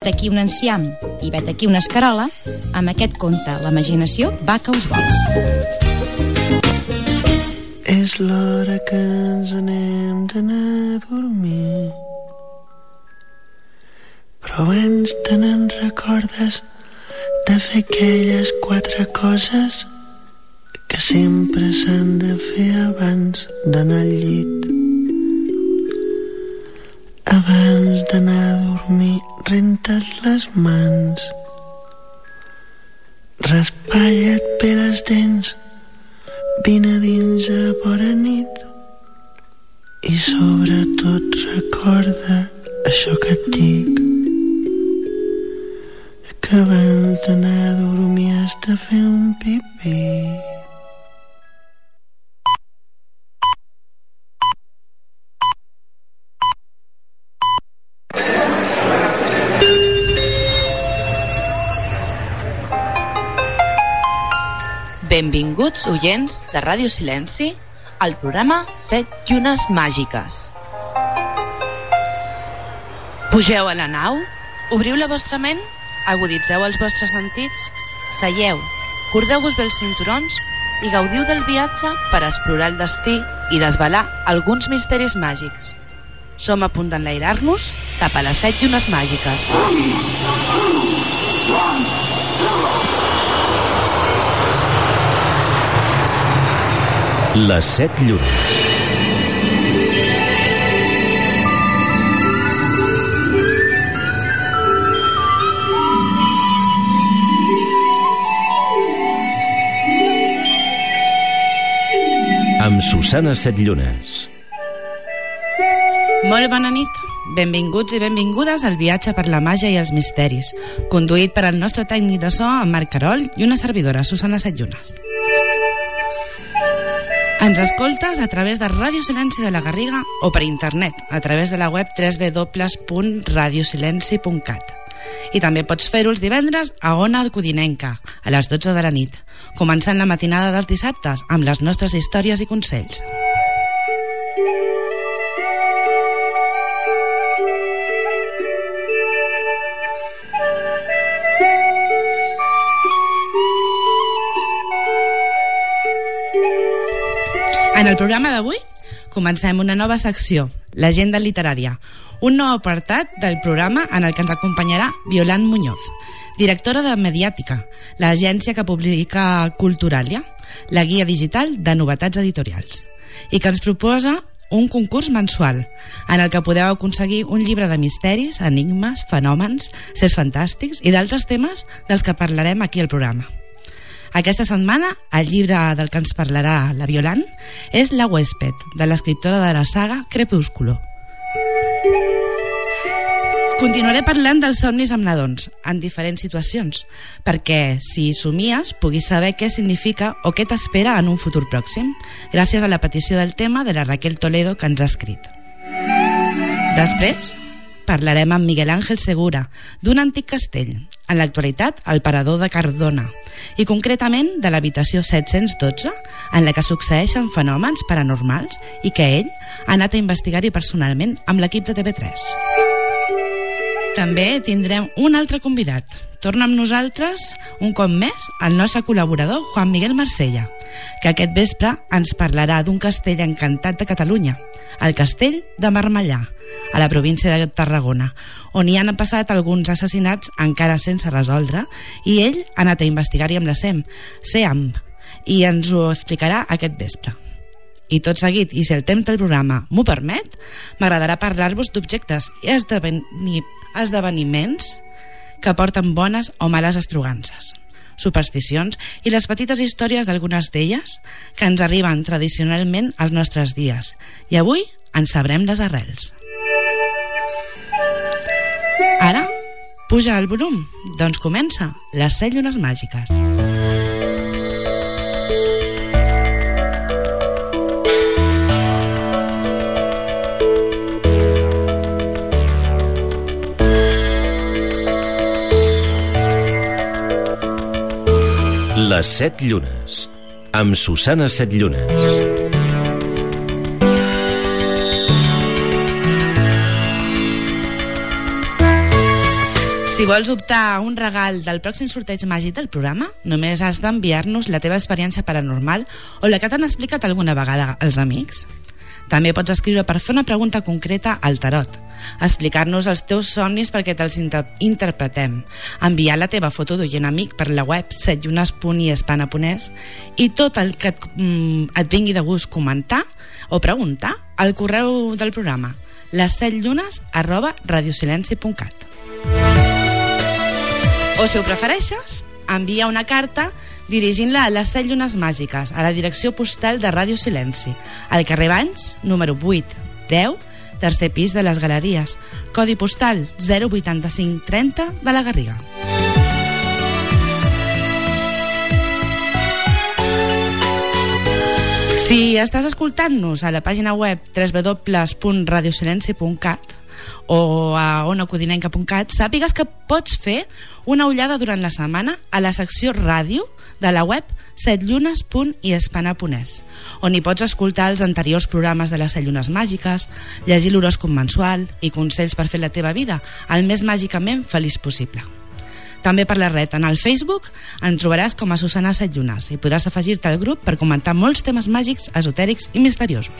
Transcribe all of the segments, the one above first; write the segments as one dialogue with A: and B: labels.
A: vet aquí un enciam i vet aquí una escarola, amb aquest conte la imaginació va que us vol.
B: És l'hora que ens anem d'anar a dormir, però abans te n'en recordes de fer aquelles 4 coses que sempre s'han de fer abans d'anar al llit. Abans d'anar a dormir, renta't les mans, raspalla't bé les dents, vine a dins a bona nit i sobretot recorda això que et dic, que abans d'anar a dormir has de fer un pipí.
C: Benvinguts, oients de Ràdio Silenci, al programa 7 llunes màgiques. Pugeu a la nau, obriu la vostra ment, aguditzeu els vostres sentits, seieu, cordeu-vos bé els cinturons i gaudiu del viatge per explorar el destí i desvelar alguns misteris màgics. Som a punt d'enlairar-nos cap a les 7 llunes màgiques.
D: Les 7 llunes. Amb Susana Setllunes.
E: Molt bona nit. Benvinguts i benvingudes al viatge per la màgia i els misteris, conduït per el nostre tècnic de so, en Marc Carol, i una servidora, Susana Setllunes. Ens escoltes a través de Ràdio Silenci de la Garriga o per internet, a través de la web www.radiosilenci.cat. I també pots fer-ho els divendres a Ona Codinenca, a les 12 de la nit, començant la matinada dels dissabtes amb les nostres històries i consells. En el programa d'avui comencem una nova secció, l'agenda literària, un nou apartat del programa en el que ens acompanyarà Violant Muñoz, directora de Mediàtica, l'agència que publica Culturalia, la guia digital de novetats editorials, i que ens proposa un concurs mensual en el que podeu aconseguir un llibre de misteris, enigmes, fenòmens, sers fantàstics i d'altres temes dels que parlarem aquí al programa. Aquesta setmana, el llibre del que ens parlarà la Violant és La huésped, de l'escriptora de la saga Crepúsculo. Continuaré parlant dels somnis amb nadons, en diferents situacions, perquè, si somies, puguis saber què significa o què t'espera en un futur pròxim, gràcies a la petició del tema de la Raquel Toledo que ens ha escrit. Després, parlarem amb Miguel Ángel Segura, d'un antic castell, en l'actualitat el Parador de Cardona, i concretament de l'habitació 712, en la que succeeixen fenòmens paranormals i que ell ha anat a investigar-hi personalment amb l'equip de TV3. També tindrem un altre convidat. Torna amb nosaltres, un cop més, el nostre col·laborador Juan Miguel Marsella, que aquest vespre ens parlarà d'un castell encantat de Catalunya, el castell de Marmellà, a la província de Tarragona, on hi han passat alguns assassinats encara sense resoldre, i ell ha anat a investigar-hi amb la SEAM, i ens ho explicarà aquest vespre. I tot seguit, i si el temps del programa m'ho permet, m'agradarà parlar-vos d'objectes i esdeveniments que porten bones o males estrugances, supersticions i les petites històries d'algunes d'elles que ens arriben tradicionalment als nostres dies. I avui en sabrem les arrels. Ara, puja el volum, doncs comença les 7 llunes màgiques.
D: Les 7 llunes, amb Susana Setllunes.
E: Si vols optar a un regal del pròxim sorteig màgic del programa, només has d'enviar-nos la teva experiència paranormal o la que t'han explicat alguna vegada els amics. També pots escriure per fer una pregunta concreta al tarot, explicar-nos els teus somnis perquè te'ls interpretem, enviar la teva foto d'oient amic per la web setllunes.iespana.es i tot el que et vingui de gust comentar o preguntar al correu del programa lessetllunes@radiosilenci.cat. O si ho prefereixes, envia una carta dirigint-la a les 7 llunes màgiques, a la direcció postal de Ràdio Silenci, al carrer Banys, número 810, tercer pis de les Galeries, codi postal 08530 de la Garriga. Si estàs escoltant-nos a la pàgina web www.radiosilenci.cat o a onacodinenca.cat, sàpigues que pots fer una ullada durant la setmana a la secció ràdio de la web setllunes.iespana.es, on hi pots escoltar els anteriors programes de les 7 llunes màgiques, llegir l'horòscop mensual i consells per fer la teva vida el més màgicament feliç possible. També per la red, en el Facebook, em trobaràs com a Susana Setllunes i podràs afegir-te al grup per comentar molts temes màgics, esotèrics i misteriosos.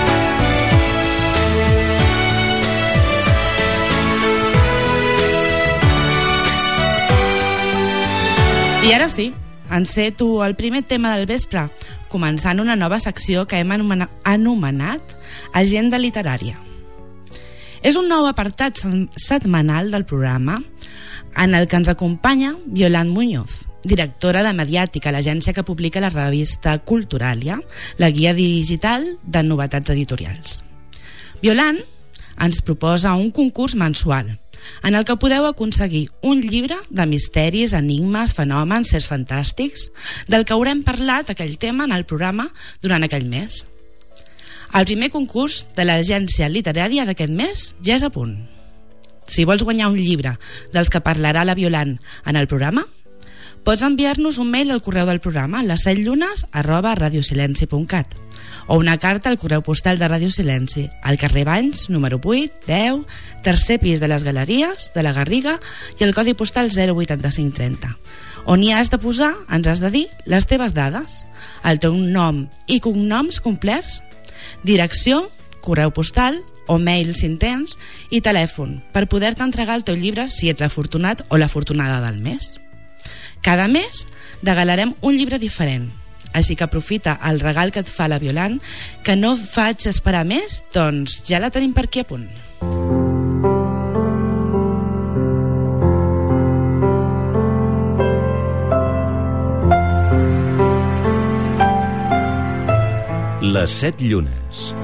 E: I ara sí, enceto el primer tema del vespre, començant una nova secció que hem anomenat Agenda Literària. És un nou apartat setmanal del programa en el que ens acompanya Violant Muñoz, directora de Mediàtica, l'agència que publica la revista Culturalia, la guia digital de novetats editorials. Violant ens proposa un concurs mensual en el que podeu aconseguir un llibre de misteris, enigmes, fenòmens, sers fantàstics, del que haurem parlat aquell tema en el programa durant aquell mes. El primer concurs de l'agència literària d'aquest mes ja és a punt. Si vols guanyar un llibre dels que parlarà la Violant en el programa, pots enviar-nos un mail al correu del programa lessetllunes@radiosilenci.cat o una carta al correu postal de Ràdio Silenci, al carrer Banys, número 810, tercer pis de les Galeries de la Garriga i el codi postal 08530, on hi has de posar, ens has de dir, les teves dades, el teu nom i cognoms complets, direcció, correu postal o mail si en tens i telèfon per poder-te entregar el teu llibre si ets l'afortunat o l'afortunada del mes. Cada mes regalarem un llibre diferent, així que aprofita el regal que et fa la Violant, que no faig esperar més, doncs ja la tenim per aquí a punt.
D: Les 7 llunes.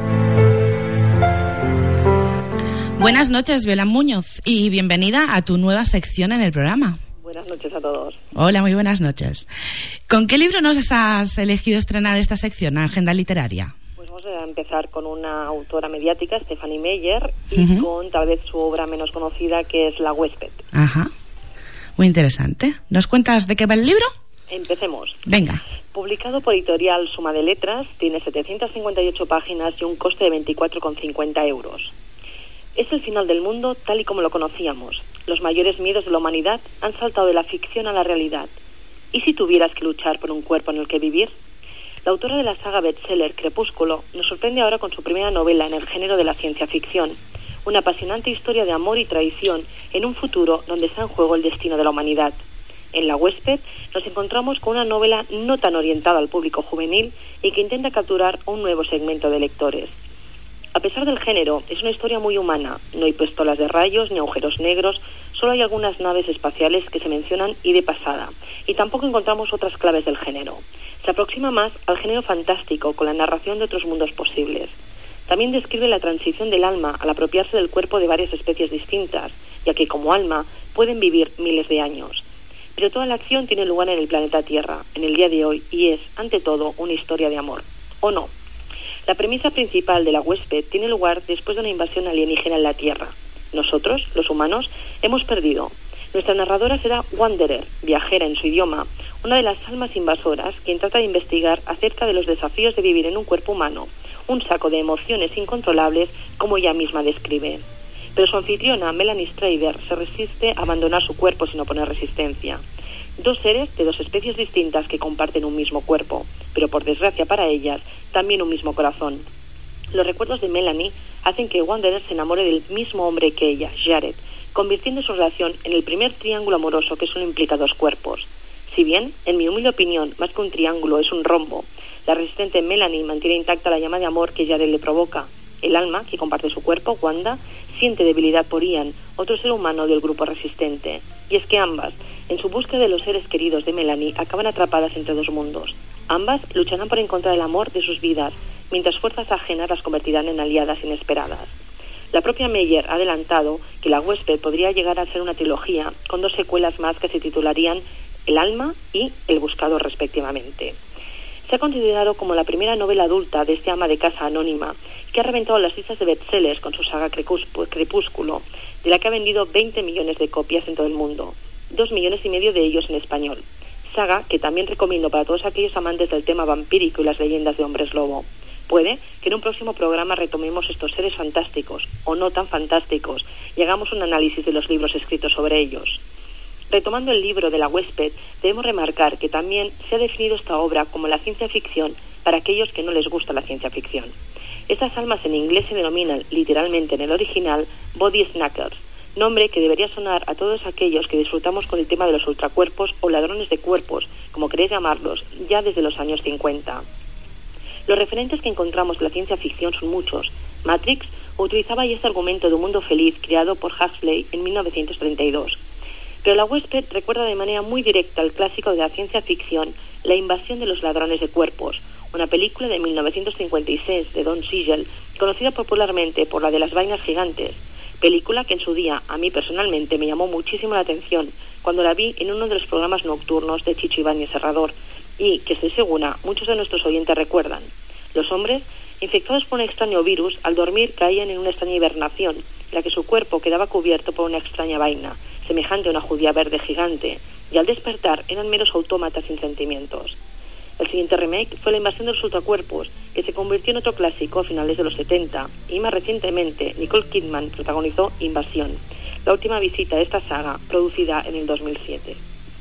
E: Buenas noches, Violant Muñoz, y bienvenida a tu nueva sección en el programa.
F: Buenas noches a todos.
E: Hola, muy buenas noches. ¿Con qué libro nos has elegido estrenar esta sección, Agenda Literaria?
F: Pues vamos a empezar con una autora mediática, Stephanie Meyer, y con tal vez su obra menos conocida, que es La huésped.
E: Ajá, muy interesante. ¿Nos cuentas de qué va el libro?
F: Empecemos.
E: Venga.
F: Publicado por editorial Suma de Letras, tiene 758 páginas y un coste de 24,50 euros. Es el final del mundo tal y como lo conocíamos. Los mayores miedos de la humanidad han saltado de la ficción a la realidad. ¿Y si tuvieras que luchar por un cuerpo en el que vivir? La autora de la saga bestseller Crepúsculo nos sorprende ahora con su primera novela en el género de la ciencia ficción. Una apasionante historia de amor y traición en un futuro donde está en juego el destino de la humanidad. En La huésped nos encontramos con una novela no tan orientada al público juvenil y que intenta capturar un nuevo segmento de lectores. A pesar del género, es una historia muy humana. No hay pistolas de rayos ni agujeros negros, solo hay algunas naves espaciales que se mencionan y de pasada, y tampoco encontramos otras claves del género. Se aproxima más al género fantástico, con la narración de otros mundos posibles. También describe la transición del alma al apropiarse del cuerpo de varias especies distintas, ya que como alma pueden vivir miles de años. Pero toda la acción tiene lugar en el planeta Tierra, en el día de hoy, y es, ante todo, una historia de amor. ¿O no? La premisa principal de La huésped tiene lugar después de una invasión alienígena en la Tierra. Nosotros, los humanos, hemos perdido. Nuestra narradora será Wanderer, viajera en su idioma, una de las almas invasoras quien trata de investigar acerca de los desafíos de vivir en un cuerpo humano, un saco de emociones incontrolables como ella misma describe. pero su anfitriona, Melanie Strader, se resiste a abandonar su cuerpo sin oponer resistencia. Dos seres de dos especies distintas que comparten un mismo cuerpo, pero por desgracia para ellas, también un mismo corazón. Los recuerdos de Melanie hacen que Wanderer se enamore del mismo hombre que ella, Jared, convirtiendo su relación en el primer triángulo amoroso que solo implica dos cuerpos. Si bien, en mi humilde opinión, más que un triángulo es un rombo, la resistente Melanie mantiene intacta la llama de amor que Jared le provoca. El alma, que comparte su cuerpo, Wanda, siente debilidad por Ian, otro ser humano del grupo resistente. Y es que ambas, en su búsqueda de los seres queridos de Melanie, acaban atrapadas entre dos mundos. Ambas lucharán por encontrar el amor de sus vidas, mientras fuerzas ajenas las convertirán en aliadas inesperadas. La propia Meyer ha adelantado que La huésped podría llegar a ser una trilogía, con 2 secuelas más que se titularían El alma y El buscador respectivamente. Se ha considerado como la primera novela adulta de este ama de casa anónima, que ha reventado las listas de bestsellers con su saga Crepúsculo, de la que ha vendido 20 millones de copias en todo el mundo, 2,5 millones de ellos en español. Saga que también recomiendo para todos aquellos amantes del tema vampírico y las leyendas de hombres lobo. Puede que en un próximo programa retomemos estos seres fantásticos, o no tan fantásticos, y hagamos un análisis de los libros escritos sobre ellos. Retomando el libro de La huésped, debemos remarcar que también se ha definido esta obra como la ciencia ficción para aquellos que no les gusta la ciencia ficción. Estas almas en inglés se denominan, literalmente en el original, body snackers, nombre que debería sonar a todos aquellos que disfrutamos con el tema de los ultracuerpos o ladrones de cuerpos, como queréis llamarlos, ya desde los años 50. Los referentes que encontramos en la ciencia ficción son muchos. Matrix utilizaba ya este argumento de un mundo feliz creado por Huxley en 1932. Pero La huésped recuerda de manera muy directa el clásico de la ciencia ficción, La invasión de los ladrones de cuerpos, una película de 1956 de Don Siegel, conocida popularmente por la de las vainas gigantes, película que en su día a mí personalmente me llamó muchísimo la atención cuando la vi en uno de los programas nocturnos de Chicho Ibáñez Serrador, y que estoy segura muchos de nuestros oyentes recuerdan. Los hombres, infectados por un extraño virus, al dormir caían en una extraña hibernación, en la que su cuerpo quedaba cubierto por una extraña vaina, semejante a una judía verde gigante, y al despertar eran meros autómatas sin sentimientos. El siguiente remake fue La invasión de los ultracuerpos, que se convirtió en otro clásico a finales de los 70, y más recientemente Nicole Kidman protagonizó Invasión, la última visita de esta saga, producida en el 2007.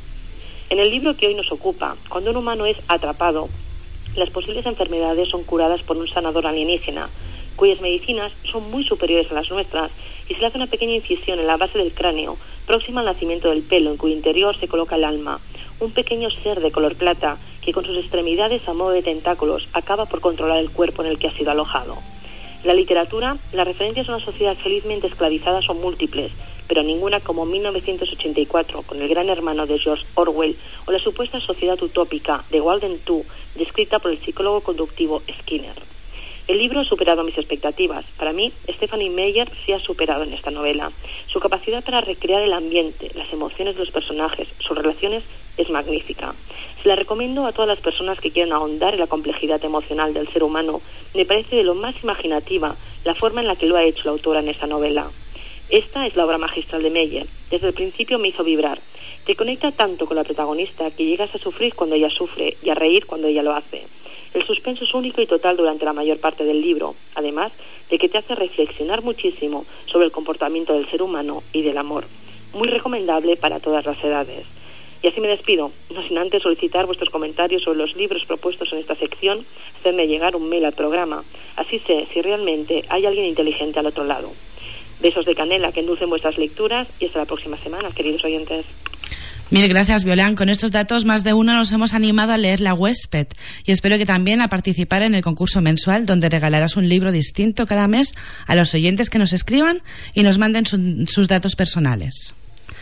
F: En el libro que hoy nos ocupa, cuando un humano es atrapado, las posibles enfermedades son curadas por un sanador alienígena, cuyas medicinas son muy superiores a las nuestras, y se le hace una pequeña incisión en la base del cráneo, próxima al nacimiento del pelo, en cuyo interior se coloca el alma, un pequeño ser de color plata que con sus extremidades a modo de tentáculos acaba por controlar el cuerpo en el que ha sido alojado. En la literatura, las referencias a una sociedad felizmente esclavizada son múltiples, pero ninguna como 1984, con El gran hermano de George Orwell, o la supuesta sociedad utópica de Walden 2, descrita por el psicólogo conductivo Skinner. El libro ha superado mis expectativas. Para mí, Stephanie Meyer sí ha superado en esta novela. Su capacidad para recrear el ambiente, las emociones de los personajes, sus relaciones, es magnífica. Se la recomiendo a todas las personas que quieran ahondar en la complejidad emocional del ser humano. Me parece de lo más imaginativa la forma en la que lo ha hecho la autora en esta novela. Esta es la obra magistral de Meyer. Desde el principio me hizo vibrar. Te conecta tanto con la protagonista que llegas a sufrir cuando ella sufre y a reír cuando ella lo hace. El suspenso es único y total durante la mayor parte del libro, además de que te hace reflexionar muchísimo sobre el comportamiento del ser humano y del amor. Muy recomendable para todas las edades. Y así me despido, no sin antes solicitar vuestros comentarios sobre los libros propuestos en esta sección, hacerme llegar un mail al programa. Así sé si realmente hay alguien inteligente al otro lado. Besos de canela que endulcen vuestras lecturas y hasta la próxima semana, queridos oyentes.
E: Mil gracias, Violán. Con estos datos, más de uno nos hemos animado a leer La huésped y espero que también a participar en el concurso mensual donde regalarás un libro distinto cada mes a los oyentes que nos escriban y nos manden sus datos personales.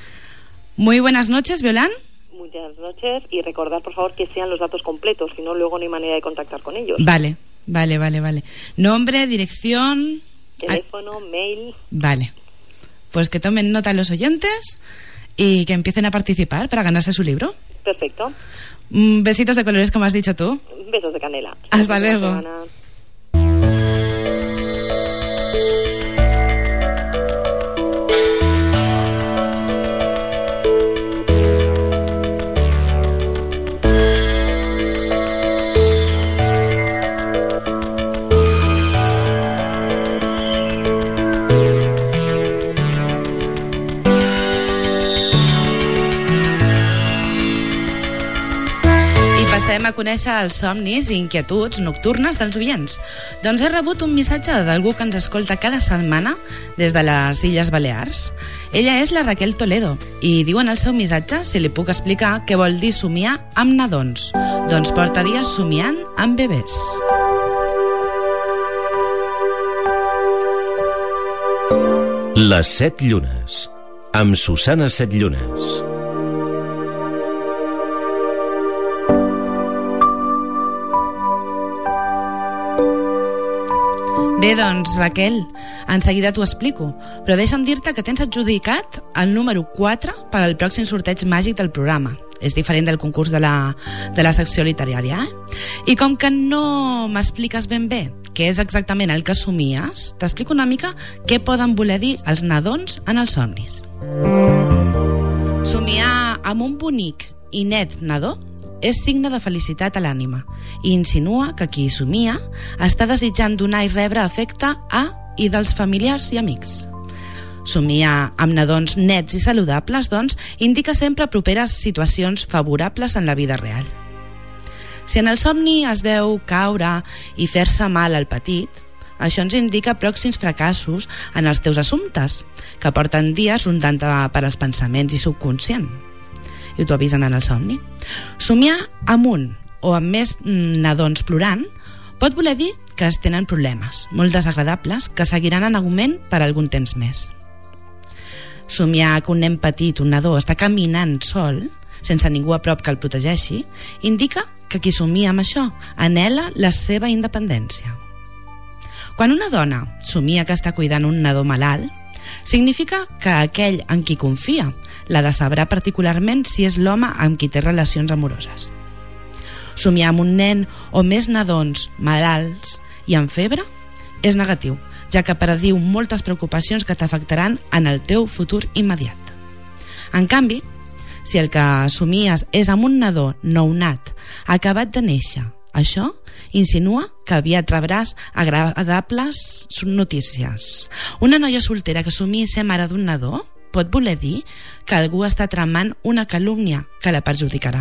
E: Muy buenas noches, Violán.
F: Muchas noches y recordad, por favor, que sean los datos completos, si no, luego no hay manera de contactar con ellos.
E: Vale. Nombre, dirección...
F: Teléfono, mail...
E: Vale. Pues que tomen nota los oyentes y que empiecen a participar para ganarse su libro.
F: Perfecto.
E: Besitos de colores, como has dicho tú.
F: Besos de canela.
E: Hasta luego. Passem a conèixer els somnis i inquietuds nocturnes dels oients. Doncs he rebut un missatge d'algú que ens escolta cada setmana des de les Illes Balears. Ella és la Raquel Toledo i diu en el seu missatge si li puc explicar què vol dir somiar amb nadons. Doncs porta dies somiant amb bebès.
D: Les 7 llunes, amb Susana Setllunes.
E: Bé, doncs, Raquel, en seguida t'ho explico, però deixa'm dir-te que tens adjudicat el número 4 per al pròxim sorteig màgic del programa. És diferent del concurs de la secció literària, I com que no m'expliques ben bé què és exactament el que somies, t'explico una mica què poden voler dir els nadons en els somnis. Somiar amb un bonic i net nadó és signe de felicitat a l'ànima i insinua que qui somia està desitjant donar i rebre afecte a i dels familiars i amics. Somiar amb nadons nets i saludables, doncs, indica sempre properes situacions favorables en la vida real. Si en el somni es veu caure i fer-se mal al petit, això ens indica pròxims fracassos en els teus assumptes, que porten dies rondant per als pensaments i subconscient. I t'ho avisen en el somni. Somiar amb un o amb més nadons plorant pot voler dir que es tenen problemes molt desagradables que seguiran en augment per algun temps més. Somiar que un nen petit, un nadó, està caminant sol, sense ningú a prop que el protegeixi, indica que qui somia amb això anhela la seva independència. Quan una dona somia que està cuidant un nadó malalt, significa que aquell en qui confia l'ha de saber particularment si és l'home amb qui té relacions amoroses. Somiar amb un nen o més nadons malalts i amb febre és negatiu, ja que prediu moltes preocupacions que t'afectaran en el teu futur immediat. En canvi, si el que somies és amb un nadó nounat acabat de néixer, això insinua que aviat rebràs agradables notícies. Una noia soltera que somia ser mare d'un nadó pot voler dir que algú està tramant una calúmnia que la perjudicarà.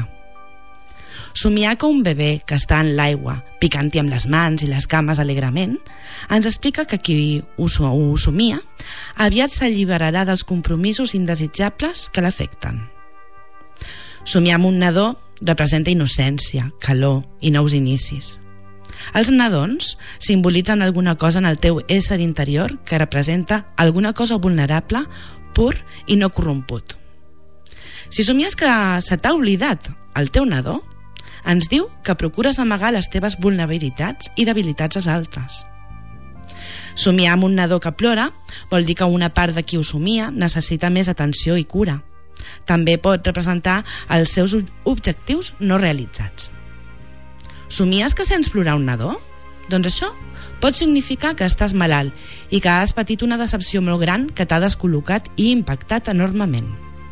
E: Somiar que un bebè que està en l'aigua, picant-hi amb les mans i les cames alegrement, ens explica que qui ho somia aviat s'alliberarà dels compromisos indesitjables que l'afecten. Somiar amb un nadó representa innocència, calor i nous inicis. Els nadons simbolitzen alguna cosa en el teu ésser interior que representa alguna cosa vulnerable, pur i no corromput. Si somies que se t'ha oblidat el teu nadó, ens diu que procures amagar les teves vulnerabilitats i debilitats als altres. Somiar amb un nadó que plora vol dir que una part de qui ho somia necessita més atenció i cura. També pot representar els seus objectius no realitzats. Somies que sents plorar un nadó? Doncs això pot significar que estàs malalt i que has patit una decepció molt gran que t'ha descol·locat i impactat enormement.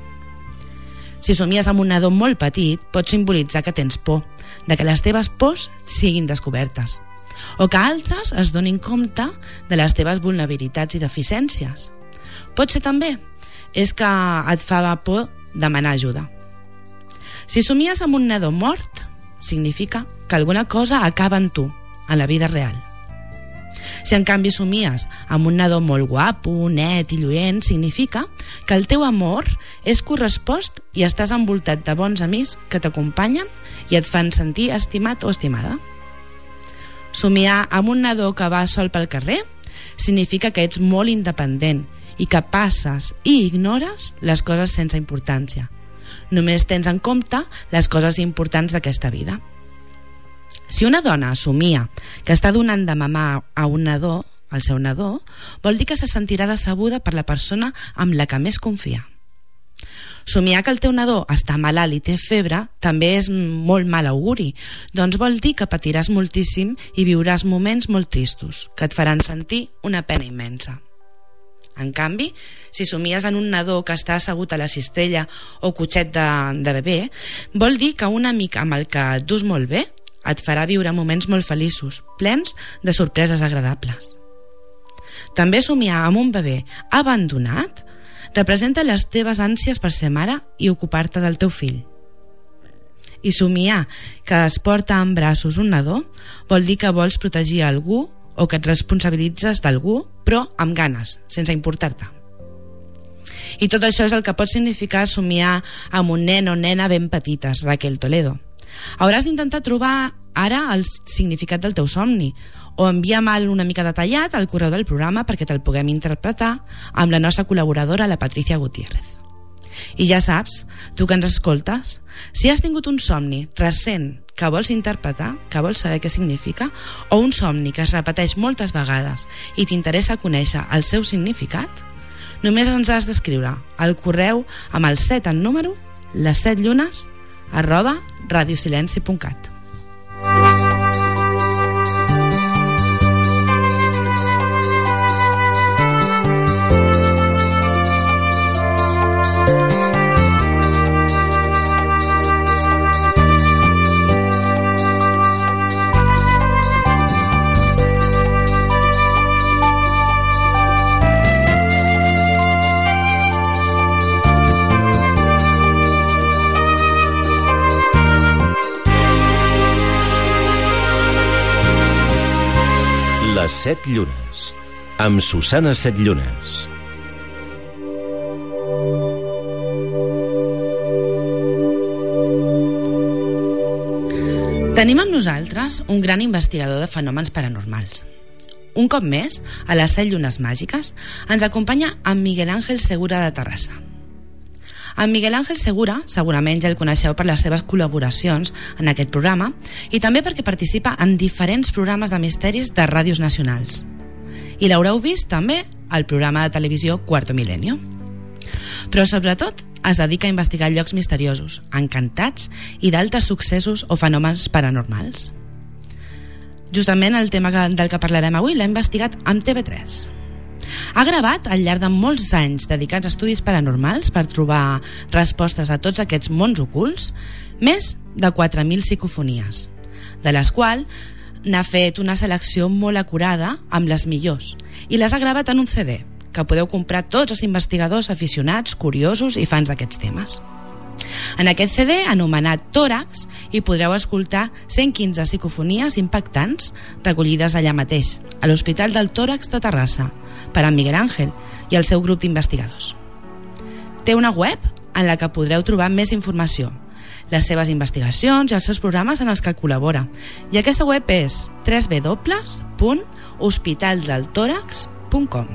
E: Si somies amb un nadó molt petit, pot simbolitzar que tens por, de que les teves pors siguin descobertes, o que altres es donin compte de les teves vulnerabilitats i deficiències. Pot ser també és que et fa por demanar ajuda. Si somies amb un nadó mort, significa que alguna cosa acaba en tu, en la vida real. Si en canvi somies amb un nadó molt guapo, net i lluent, significa que el teu amor és correspost i estàs envoltat de bons amics que t'acompanyen i et fan sentir estimat o estimada. Somiar amb un nadó que va sol pel carrer significa que ets molt independent i que passes i ignores les coses sense importància. Només tens en compte les coses importants d'aquesta vida. Si una dona somia que està donant de mamar a un nadó, al seu nadó, vol dir que se sentirà decebuda per la persona amb la que més confia. Somiar que el teu nadó està malalt i té febre també és molt mal auguri, doncs vol dir que patiràs moltíssim i viuràs moments molt tristos, que et faran sentir una pena immensa. En canvi, si somies en un nadó que està assegut a la cistella o cotxet de bebè, vol dir que un amic amb el que et dus molt bé et farà viure moments molt feliços, plens de sorpreses agradables. També somiar amb un bebè abandonat representa les teves ànsies per ser mare i ocupar-te del teu fill. I somiar que es porta en braços un nadó vol dir que vols protegir algú o que et responsabilitzes d'algú, però amb ganes, sense importar-te. I tot això és el que pot significar somiar amb un nen o nena ben petites, Raquel Toledo. Hauràs d'intentar trobar ara el significat del teu somni o envia'm una mica detallat al correu del programa perquè te'l puguem interpretar amb la nostra col·laboradora, la Patricia Gutiérrez. I ja saps, tu que ens escoltes, si has tingut un somni recent que vols interpretar, que vols saber què significa, o un somni que es repeteix moltes vegades i t'interessa conèixer el seu significat, només ens has d'escriure al correu amb el 7 en número, les7llunes@radiosilenci.cat.
D: Les 7 llunes, amb Susana Setlllunes.
E: Tenim amb nosaltres un gran investigador de fenòmens paranormals. Un cop més, a les 7 llunes màgiques, ens acompanya en Miguel Ángel Segura de Terrassa. En Miguel Ángel Segura, segurament ja el coneixeu per les seves col·laboracions en aquest programa i també perquè participa en diferents programes de misteris de ràdios nacionals. I l'haureu vist també al programa de televisió Cuarto Milenio. Però sobretot es dedica a investigar llocs misteriosos, encantats i d'altres successos o fenòmens paranormals. Justament el tema del que parlarem avui l'ha investigat amb TV3. Ha gravat al llarg de molts anys dedicats a estudis paranormals per trobar respostes a tots aquests mons ocults, més de 4.000 psicofonies, de les quals n'ha fet una selecció molt acurada amb les millors i les ha gravat en un CD que podeu comprar tots els investigadors aficionats, curiosos i fans d'aquests temes. En aquest CD, anomenat Tòrax, hi podreu escoltar 115 psicofonies impactants recollides allà mateix, a l'Hospital del Tòrax de Terrassa, per a Miguel Ángel i el seu grup d'investigadors. Té una web en la que podreu trobar més informació, les seves investigacions i els seus programes en els que col·labora, i aquesta web és www.hospitaldeltorax.com.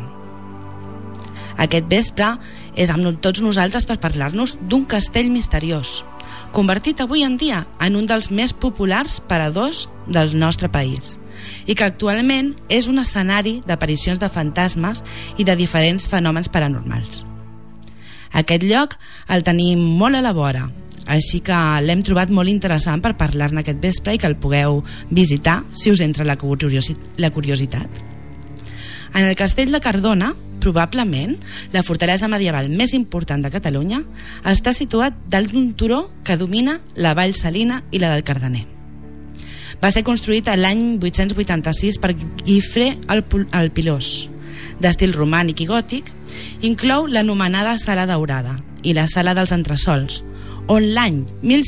E: Aquest vespre és amb tots nosaltres per parlar-nos d'un castell misteriós, convertit avui en dia en un dels més populars paradors del nostre país i que actualment és un escenari d'aparicions de fantasmes i de diferents fenòmens paranormals. Aquest lloc el tenim molt a la vora, així que l'hem trobat molt interessant per parlar-ne aquest vespre i que el pugueu visitar si us entra la curiositat. En el castell de Cardona, probablement, la fortalesa medieval més important de Catalunya, està situat dalt d'un turó que domina la Vall Salina i la del Cardener. Va ser construït l'any 886 per Guifré el Pilós, d'estil romànic i gòtic. Inclou l'anomenada Sala Daurada i la Sala dels Entressols, on l'any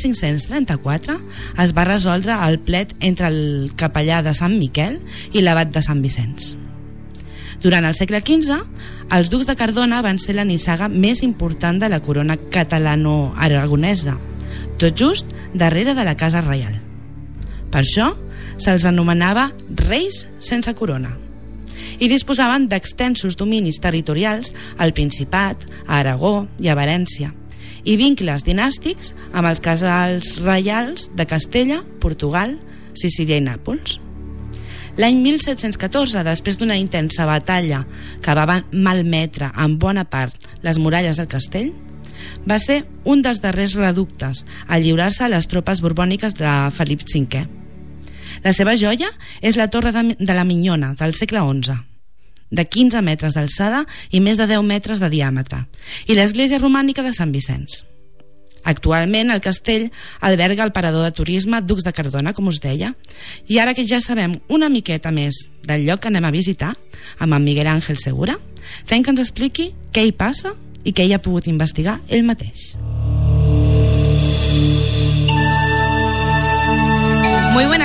E: 1534 es va resoldre el plet entre el capellà de Sant Miquel i l'abat de Sant Vicenç. Durant el segle XV, els ducs de Cardona van ser la nissaga més important de la corona catalano-aragonesa, tot just darrere de la Casa Reial. Per això se'ls anomenava reis sense corona i disposaven d'extensos dominis territorials al Principat, a Aragó i a València, i vincles dinàstics amb els casals reials de Castella, Portugal, Sicília i Nàpols. L'any 1714, després d'una intensa batalla que va malmetre en bona part les muralles del castell, va ser un dels darrers reductes a lliurar-se a les tropes borbòniques de Felip V. La seva joia és la Torre de la Minyona del segle XI, de 15 metres d'alçada i més de 10 metres de diàmetre, i l'església romànica de Sant Vicenç. Actualment el castell alberga el parador de turisme Ducs de Cardona, com us deia, i ara que ja sabem una miqueta més del lloc que anem a visitar amb en Miguel Ángel Segura, fem que ens expliqui què hi passa i què hi ha pogut investigar ell mateix.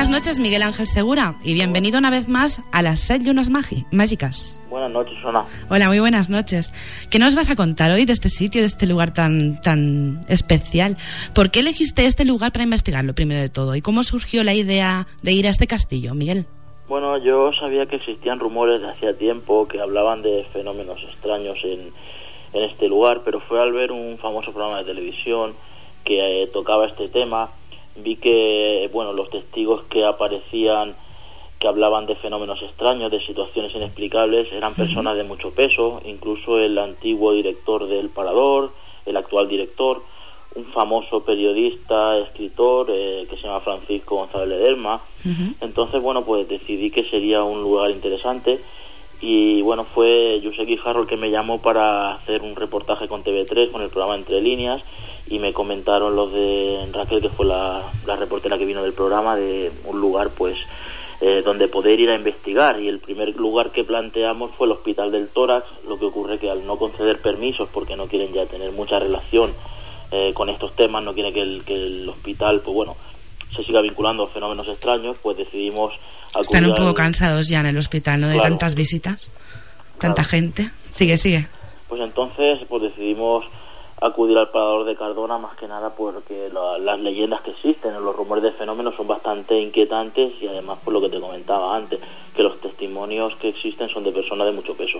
E: Buenas noches, Miguel Ángel Segura, y bienvenido una vez más a las 7 Llunes Mágicas.
G: Buenas noches, Ana.
E: Hola, muy buenas noches. ¿Qué nos vas a contar hoy de este sitio, de este lugar tan especial? ¿Por qué elegiste este lugar para investigarlo, primero de todo? ¿Y cómo surgió la idea de ir a este castillo, Miguel?
G: Bueno, yo sabía que existían rumores de hacía tiempo que hablaban de fenómenos extraños en este lugar, pero fue al ver un famoso programa de televisión que tocaba este tema, vi que, bueno, los testigos que aparecían, que hablaban de fenómenos extraños, de situaciones inexplicables, eran personas de mucho peso, incluso el antiguo director del Parador, el actual director, un famoso periodista, escritor, que se llama Francisco González Ledesma. Entonces, bueno, pues decidí que sería un lugar interesante y, bueno, fue Josep Guijarro el que me llamó para hacer un reportaje con TV3, con el programa Entre Líneas, y me comentaron los de Raquel, que fue la reportera que vino del programa, de un lugar, pues, donde poder ir a investigar, y el primer lugar que planteamos fue el Hospital del Tórax. Lo que ocurre que al no conceder permisos, porque no quieren ya tener mucha relación con estos temas, no quiere que el hospital, pues bueno, se siga vinculando a fenómenos extraños, pues decidimos acudir.
E: Están un poco cansados ya en el hospital, ¿no? De
G: Claro.
E: tantas visitas, tanta gente. Sigue.
G: Pues entonces, pues decidimos acudir al Parador de Cardona, más que nada porque las leyendas que existen, los rumores de fenómenos son bastante inquietantes, y además, por lo que te comentaba antes, que los testimonios que existen son de personas de mucho peso.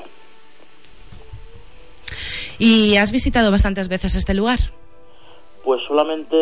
E: ¿Y has visitado bastantes veces este lugar?
G: Pues solamente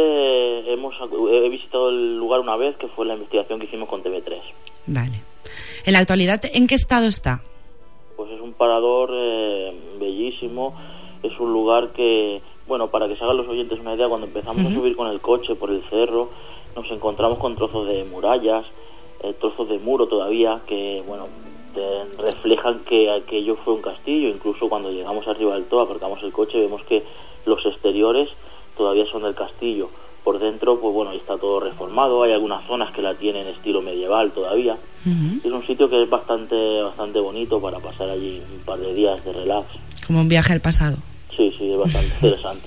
G: he visitado el lugar una vez, que fue la investigación que hicimos con TV3.
E: Vale. En la actualidad, ¿en qué estado está?
G: Pues es un parador bellísimo, es un lugar que, bueno, para que se hagan los oyentes una idea, cuando empezamos a subir con el coche por el cerro, nos encontramos con trozos de murallas, trozos de muro todavía, que, bueno, reflejan que aquello fue un castillo. Incluso cuando llegamos arriba del todo, aparcamos el coche, vemos que los exteriores todavía son del castillo. Por dentro, pues bueno, está todo reformado, hay algunas zonas que la tienen estilo medieval todavía. Es un sitio que es bastante bonito para pasar allí un par de días de relax.
E: Como un viaje al pasado.
G: Sí, es bastante interesante.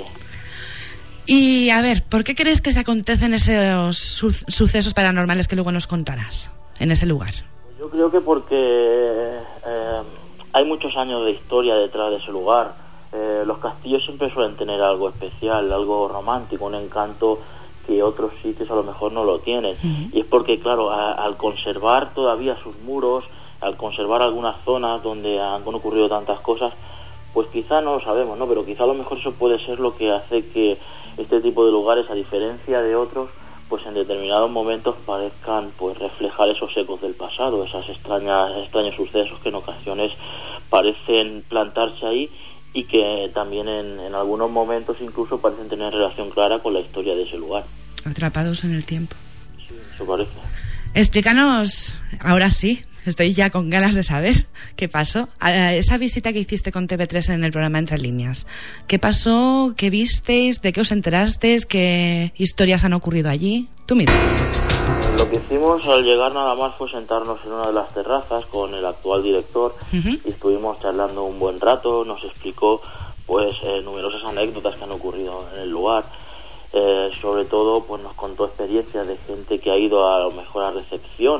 E: Y a ver, ¿por qué crees que se acontecen esos sucesos paranormales que luego nos contarás en ese lugar?
G: Yo creo que porque hay muchos años de historia detrás de ese lugar. Los castillos siempre suelen tener algo especial, algo romántico, un encanto que otros sitios a lo mejor no lo tienen. Y es porque, claro, al conservar todavía sus muros, al conservar algunas zonas donde han ocurrido tantas cosas, pues quizá no lo sabemos, ¿no? Pero quizá a lo mejor eso puede ser lo que hace que este tipo de lugares, a diferencia de otros, pues en determinados momentos parezcan, pues, reflejar esos ecos del pasado, esas extraños sucesos que en ocasiones parecen plantarse ahí, y que también en algunos momentos incluso parecen tener relación clara con la historia de ese lugar.
E: Atrapados en el tiempo.
G: Sí, eso parece.
E: Explícanos, ahora sí, estoy ya con ganas de saber qué pasó. Esa visita que hiciste con TV3 en el programa Entre Líneas, ¿qué pasó? ¿Qué visteis? ¿De qué os enterasteis? ¿Qué historias han ocurrido allí? Tú mismo.
G: Lo que hicimos al llegar nada más fue sentarnos en una de las terrazas con el actual director y estuvimos charlando un buen rato. Nos explicó, pues, numerosas anécdotas que han ocurrido en el lugar. Sobre todo, pues, nos contó experiencias de gente que ha ido a lo mejor a recepción,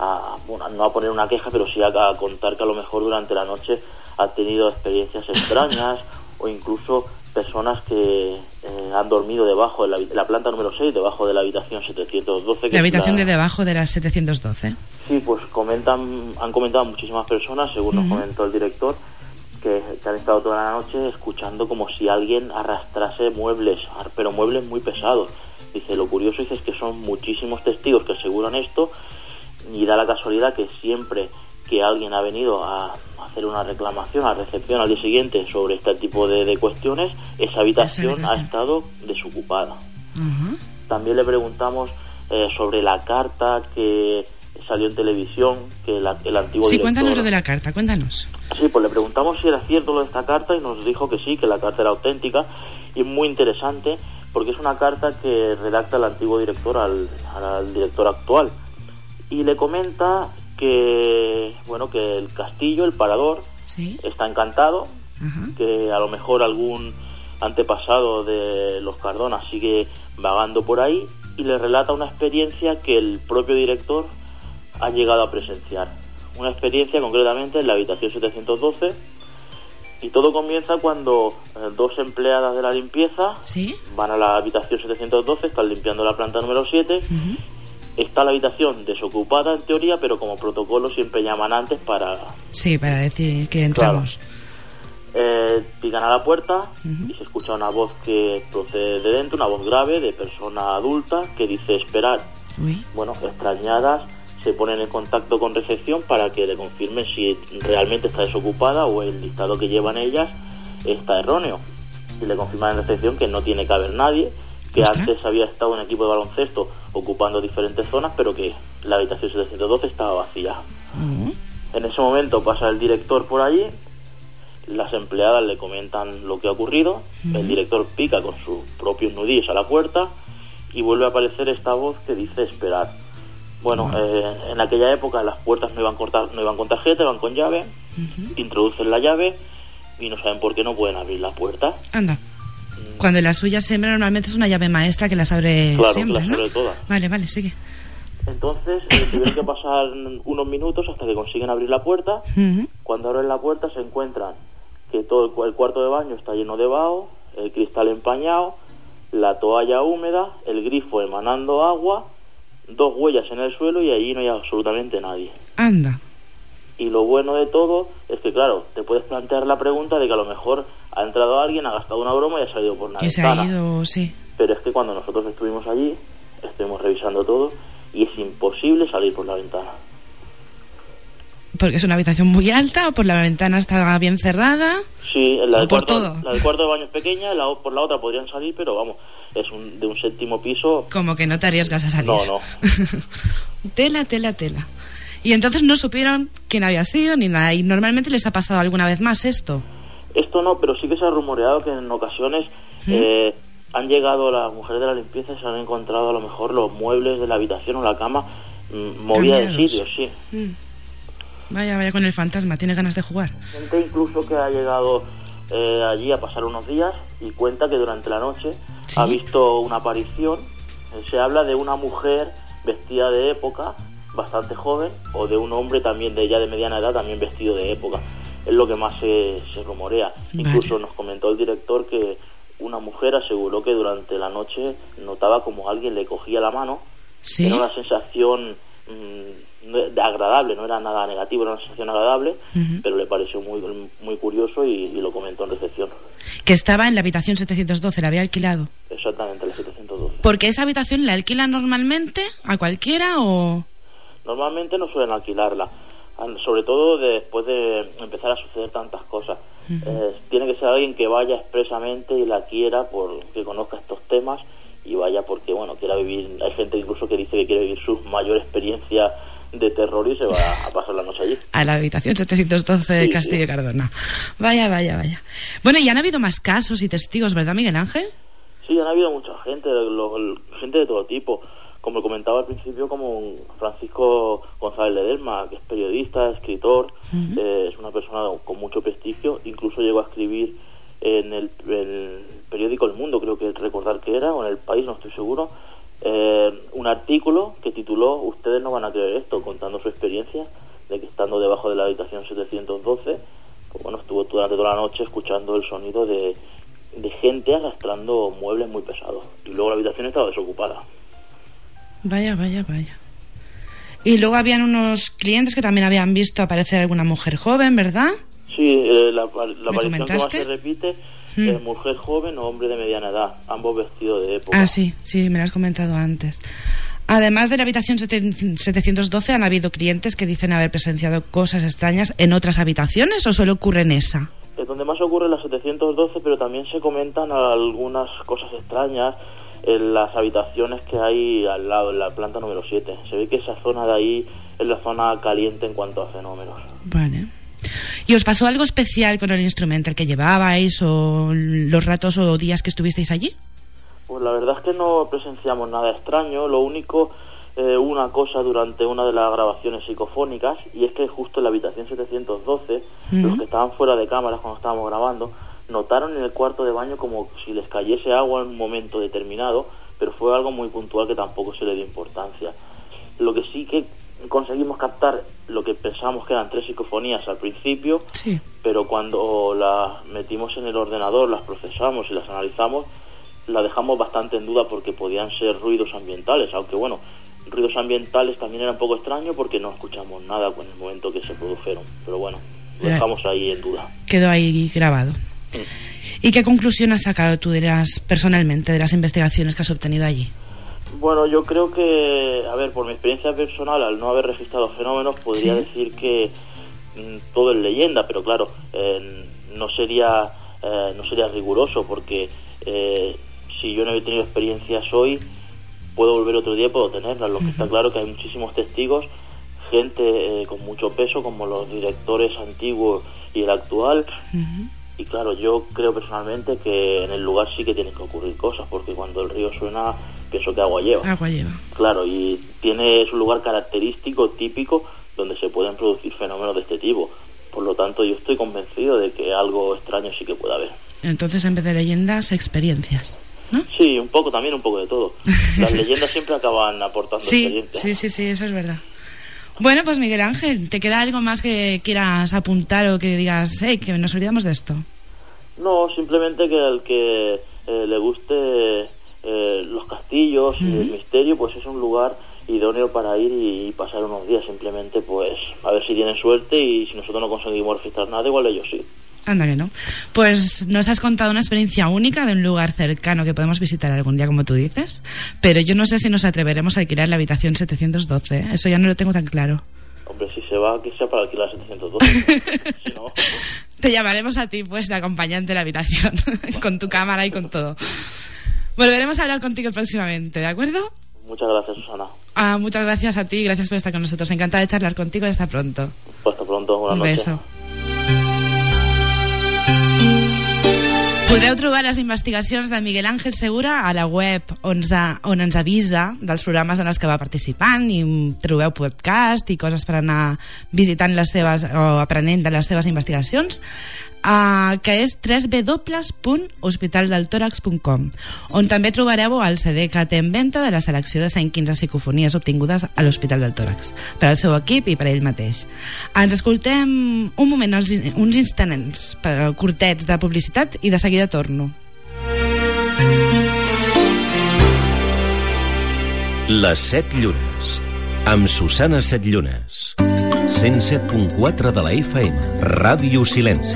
G: no a poner una queja, pero sí a contar que a lo mejor durante la noche ha tenido experiencias extrañas, o incluso personas que han dormido debajo de la planta número 6, debajo de la habitación 712.
E: La habitación de debajo de la 712.
G: Sí, pues han comentado muchísimas personas, según nos comentó el director, que han estado toda la noche escuchando como si alguien arrastrase muebles, pero muebles muy pesados. Dice, lo curioso es que son muchísimos testigos que aseguran esto, y da la casualidad que siempre que alguien ha venido a hacer una reclamación a recepción al día siguiente sobre este tipo de cuestiones, esa habitación ha estado desocupada. También le preguntamos sobre la carta que salió en televisión, que el antiguo
E: Sí,
G: director...
E: cuéntanos lo de la carta, cuéntanos.
G: Sí, pues le preguntamos si era cierto lo de esta carta, y nos dijo que sí, que la carta era auténtica, y es muy interesante porque es una carta que redacta el antiguo director al director actual, y le comenta que, bueno, que el castillo, el Parador,
E: ¿sí?,
G: está encantado, que a lo mejor algún antepasado de los Cardona sigue vagando por ahí, y le relata una experiencia que el propio director ha llegado a presenciar. Una experiencia concretamente en la habitación 712, y todo comienza cuando dos empleadas de la limpieza van a la habitación 712, están limpiando la planta número 7. Está la habitación desocupada en teoría, pero como protocolo siempre llaman antes para...
E: Sí, para decir que entramos.
G: Pican a la puerta y se escucha una voz que procede de dentro, una voz grave de persona adulta que dice esperar. Bueno, extrañadas se ponen en contacto con recepción para que le confirmen si realmente está desocupada o el listado que llevan ellas está erróneo. Y le confirman en recepción que no tiene que haber nadie, que antes había estado un equipo de baloncesto ocupando diferentes zonas, pero que la habitación 712 estaba vacía. En ese momento pasa el director por allí, las empleadas le comentan lo que ha ocurrido, el director pica con sus propios nudillos a la puerta y vuelve a aparecer esta voz que dice esperar. Bueno, en aquella época las puertas no iban con tarjeta, iban con llave, introducen la llave y no saben por qué no pueden abrir la puerta.
E: Anda. Cuando la suya siempre normalmente es una llave maestra que las abre siempre,
G: que las abre todas.
E: Vale, sigue.
G: Entonces tuvieron que pasar unos minutos hasta que consiguen abrir la puerta. Cuando abren la puerta se encuentran que todo el cuarto de baño está lleno de vaho, el cristal empañado, la toalla húmeda, el grifo emanando agua, 2 huellas en el suelo y allí no hay absolutamente nadie.
E: Anda.
G: Y lo bueno de todo es que, claro, te puedes plantear la pregunta de que a lo mejor ha entrado alguien, ha gastado una broma y ha salido por una ventana.
E: Que se ha ido, sí.
G: Pero es que cuando nosotros estuvimos allí, estuvimos revisando todo y es imposible salir por la ventana.
E: ¿Porque es una habitación muy alta o por la ventana está bien cerrada?
G: Sí, la del
E: por
G: cuarto,
E: todo.
G: La del cuarto de baño es pequeña, por la otra podrían salir, pero vamos, es de un 7º piso.
E: Como que no te arriesgas a salir.
G: No.
E: Tela. Y entonces no supieron quién había sido ni nada. ¿Y normalmente les ha pasado alguna vez más esto?
G: Esto no, pero sí que se ha rumoreado que en ocasiones han llegado las mujeres de la limpieza y se han encontrado a lo mejor los muebles de la habitación o la cama movida de sitio, sí.
E: Vaya con el fantasma, tiene ganas de jugar.
G: Gente incluso que ha llegado allí a pasar unos días y cuenta que durante la noche ha visto una aparición. Se habla de una mujer vestida de época, bastante joven, o de un hombre también de mediana edad, también vestido de época. Es lo que más se rumorea. Incluso nos comentó el director que una mujer aseguró que durante la noche notaba como alguien le cogía la mano. Era una sensación agradable, no era nada negativo, era una sensación agradable, pero le pareció muy curioso y lo comentó en recepción.
E: Que estaba en la habitación 712, la había alquilado.
G: Exactamente, la 712.
E: ¿Porque esa habitación la alquilan normalmente a cualquiera o...?
G: Normalmente no suelen alquilarla, sobre todo después de empezar a suceder tantas cosas. Tiene que ser alguien que vaya expresamente y la quiera, que conozca estos temas y vaya porque, bueno, quiera vivir. Hay gente incluso que dice que quiere vivir su mayor experiencia de terror y se va a pasar la noche allí. A la habitación 712 de Castillo Cardona.
E: Vaya. Bueno, y han habido más casos y testigos, ¿verdad, Miguel Ángel?
G: Sí, han habido mucha gente, gente de todo tipo. Como comentaba al principio, como Francisco González Ledesma, que es periodista, escritor, es una persona con mucho prestigio, incluso llegó a escribir en el periódico El Mundo, creo que recordar que era, o en El País, no estoy seguro, un artículo que tituló "Ustedes no van a creer esto", contando su experiencia de que estando debajo de la habitación 712, pues bueno, estuvo durante toda la noche escuchando el sonido de gente arrastrando muebles muy pesados, y luego la habitación estaba desocupada.
E: Vaya. Y luego habían unos clientes que también habían visto aparecer alguna mujer joven, ¿verdad?
G: Sí, la aparición que más se repite es mujer joven o hombre de mediana edad, ambos vestidos de época.
E: Ah, sí, me lo has comentado antes. Además de la habitación 712, ¿han habido clientes que dicen haber presenciado cosas extrañas en otras habitaciones o solo ocurre en esa?
G: Es donde más ocurre en la 712, pero también se comentan algunas cosas extrañas en las habitaciones que hay al lado, en la planta número 7. Se ve que esa zona de ahí es la zona caliente en cuanto a fenómenos.
E: Vale. ¿Y os pasó algo especial con el instrumento que llevabais o los ratos o días que estuvisteis allí?
G: Pues la verdad es que no presenciamos nada extraño. Lo único, una cosa durante una de las grabaciones psicofónicas, y es que justo en la habitación 712, los que estaban fuera de cámaras cuando estábamos grabando, notaron en el cuarto de baño como si les cayese agua en un momento determinado, pero fue algo muy puntual que tampoco se le dio importancia. Lo que sí que conseguimos captar, lo que pensábamos que eran 3 psicofonías al principio,
E: Sí.
G: pero cuando las metimos en el ordenador, las procesamos y las analizamos, las dejamos bastante en duda porque podían ser ruidos ambientales, aunque bueno, ruidos ambientales también era un poco extraño porque no escuchamos nada en el momento que se produjeron, pero bueno, lo dejamos ahí en duda.
E: Quedó ahí grabado. ¿Y qué conclusión has sacado tú personalmente de las investigaciones que has obtenido allí?
G: Bueno, yo creo que, a ver, por mi experiencia personal, al no haber registrado fenómenos, podría decir que todo es leyenda, pero claro, no sería riguroso, porque si yo no he tenido experiencias hoy, puedo volver otro día y puedo tenerlas. Lo que está claro que hay muchísimos testigos, gente con mucho peso, como los directores antiguos y el actual. Y claro, yo creo personalmente que en el lugar sí que tienen que ocurrir cosas, porque cuando el río suena, pienso que agua lleva.
E: Agua lleva.
G: Claro, y es un lugar característico, típico, donde se pueden producir fenómenos de este tipo. Por lo tanto, yo estoy convencido de que algo extraño sí que puede haber.
E: Entonces, en vez de leyendas, experiencias, ¿no?
G: Sí, un poco de todo. Las leyendas siempre acaban aportando experiencias.
E: Sí, eso es verdad. Bueno, pues Miguel Ángel, ¿te queda algo más que quieras apuntar o que digas, que nos olvidamos de esto?
G: No, simplemente que al que le guste los castillos y el misterio, pues es un lugar idóneo para ir y pasar unos días. Simplemente, pues, a ver si tienen suerte, y si nosotros no conseguimos registrar nada, igual ellos sí.
E: Anda que no. Pues nos has contado una experiencia única de un lugar cercano que podemos visitar algún día, como tú dices, pero yo no sé si nos atreveremos a alquilar la habitación 712, ¿eh? Eso ya no lo tengo tan claro.
G: Hombre, si se va, que sea para alquilar 712. Si no...
E: Te llamaremos a ti, pues, de acompañante de la habitación, con tu cámara y con todo. Volveremos a hablar contigo próximamente, ¿de acuerdo?
G: Muchas gracias, Susana.
E: Muchas gracias a ti, gracias por estar con nosotros. Encantada de charlar contigo y hasta pronto.
G: Pues hasta pronto, buenas noches.
E: Un beso. Podreu trobar les investigacions de Miguel Ángel Segura a la web on ens avisa dels programes en els que va participant, i trobeu podcast i coses per anar visitant les seves o aprenent de les seves investigacions, que és www.hospitaldeltòrax.com, on també trobareu el CD que té en venda de la selecció de 115 psicofonies obtingudes a l'Hospital del Tòrax per al seu equip i per ell mateix. Ens escoltem un moment, uns instants curtets de publicitat, i de seguida torno.
D: Les 7 llunes, amb Susana Settllunes. 107.4 de la FM, Ràdio Silenci.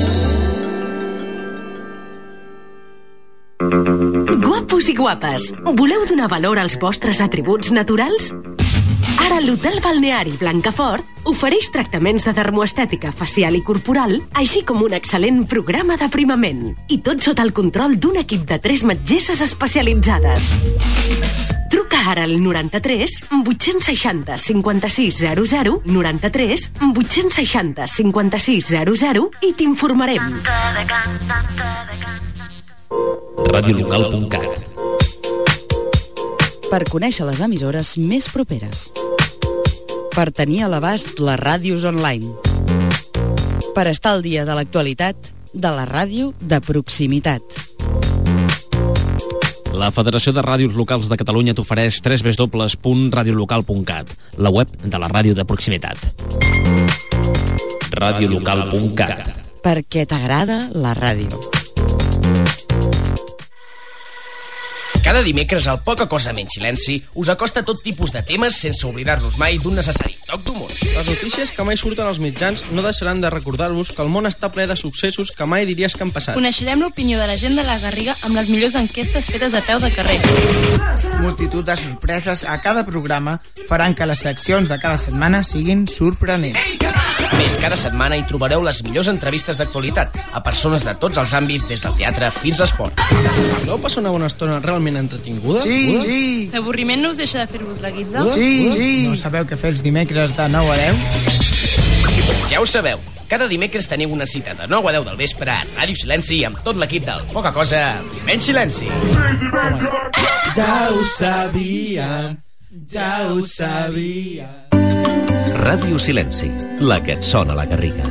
H: Guapos i guapes, voleu donar valor als vostres atributs naturals? Ara l'Hotel Balneari Blancafort ofereix tractaments de dermoestètica facial i corporal, així com un excel·lent programa d'aprimament, i tot sota el control d'un equip de 3 metgesses especialitzades. Truca ara al 93 860 5600, 93 860 5600, i t'informarem.
I: Radiolocal.cat.
J: Per conèixer les emissores més properes. Per tenir a l'abast les ràdios online. Per estar al dia de l'actualitat de la ràdio de proximitat.
I: La Federació de Ràdios Locals de Catalunya t'ofereix www.radiolocal.cat, la web de la ràdio de proximitat. Radiolocal.cat.
J: Perquè t'agrada la ràdio.
K: Cada dimecres al Poca Cosa Menys Silenci us acosta tot tipus de temes sense oblidar-nos mai d'un necessari toc d'humor.
L: Les notícies que mai surten als mitjans no deixaran de recordar-vos que el món està ple de successos que mai diries que han passat.
M: Coneixerem l'opinió de la gent de la Garriga amb les millors enquestes fetes a peu de carrer.
N: Multitud de sorpreses a cada programa faran que les seccions de cada setmana siguin sorprenents.
K: A més, cada setmana hi trobareu les millors entrevistes d'actualitat a persones de tots els àmbits, des del teatre fins l'esport.
L: Voleu passar una bona estona realment entretinguda?
N: Sí.
M: L'avorriment no us deixa de fer-vos la guitza?
N: Sí. No sabeu què fer els dimecres de 9 a 10?
K: Ja ho sabeu, cada dimecres teniu una cita de 9 a 10 del vespre a Ràdio Silenci amb tot l'equip del Poca Cosa Menys Silenci.
B: Ja ho sabia, ja ho sabia.
D: Ràdio Silenci, la que et sona a la Garriga.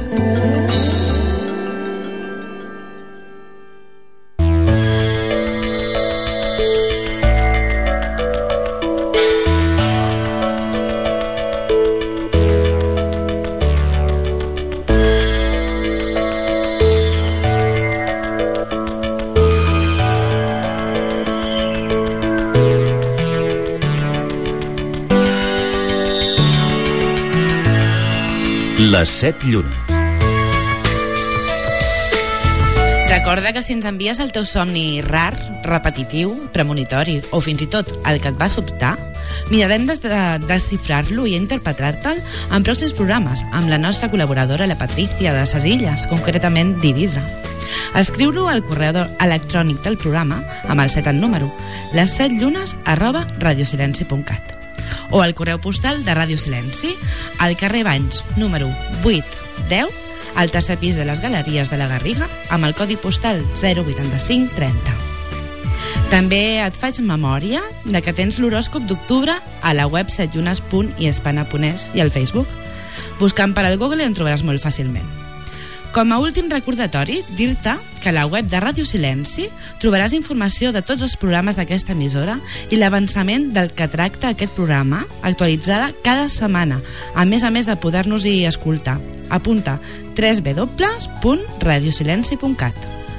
D: Les 7 llunes.
E: Recorda que si ens envies el teu somni rar, repetitiu, premonitori o fins i tot el que et va sobtar, mirarem de desxifrar-lo i interpretar-te'l en pròxims programes amb la nostra col·laboradora, la Patricia de ses Illes, concretament d'Eivissa. Escriu-lo al correu electrònic del programa amb el 7 en número, les7llunes@radiosilenci.cat, o al correu postal de Ràdio Silenci, al carrer Banys, número 810, al tercer pis de les Galeries de la Garriga, amb el codi postal 08530. També et faig memòria de que tens l'horòscop d'octubre a la web setllunes.iespana.es i al Facebook. Buscant per al Google en trobaràs molt fàcilment. Com a últim recordatori, dir-te que a la web de Ràdio Silenci trobaràs informació de tots els programes d'aquesta emissora i l'avançament del que tracta aquest programa, actualitzada cada setmana, a més de poder-nos-hi escoltar. Apunta www.radiosilenci.cat.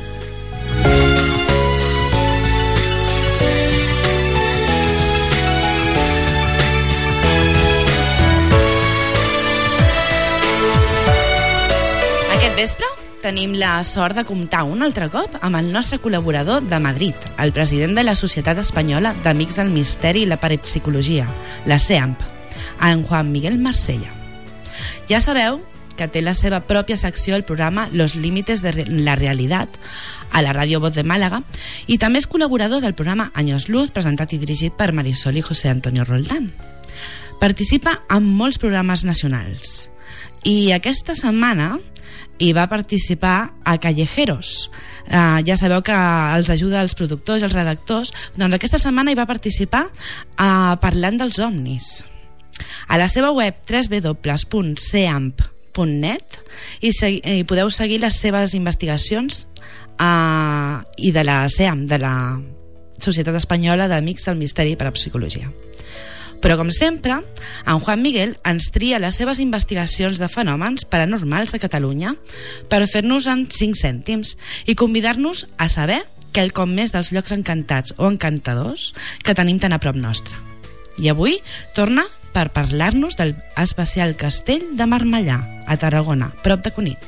E: Aquest vespre tenim la sort de comptar un altre cop amb el nostre col·laborador de Madrid, el president de la Societat Espanyola d'Amics del Misteri i la Parapsicologia, la SEAMP, en Juan Miguel Marsella. Ja sabeu que té la seva pròpia secció al programa Los Límites de la Realidad a la Ràdio Voz de Màlaga i també és col·laborador del programa Años Luz, presentat i dirigit per Marisol i José Antonio Roldán. Participa en molts programes nacionals i aquesta setmana i va participar a Callejeros. Ja sabeu que els ajuda els productors i els redactors. Doncs aquesta setmana hi va participar parlant dels ovnis. A la seva web www.seamp.net i podeu seguir les seves investigacions i de la SEAM, de la Societat Espanyola d'Amics del Misteri i Parapsicologia. Però, com sempre, en Juan Miguel ens tria les seves investigacions de fenòmens paranormals a Catalunya per fer-nos en 5 cèntims i convidar-nos a saber quelcom més dels llocs encantats o encantadors que tenim tan a prop nostre. I avui torna per parlar-nos del especial castell de Marmellà, a Tarragona, prop de Cunit.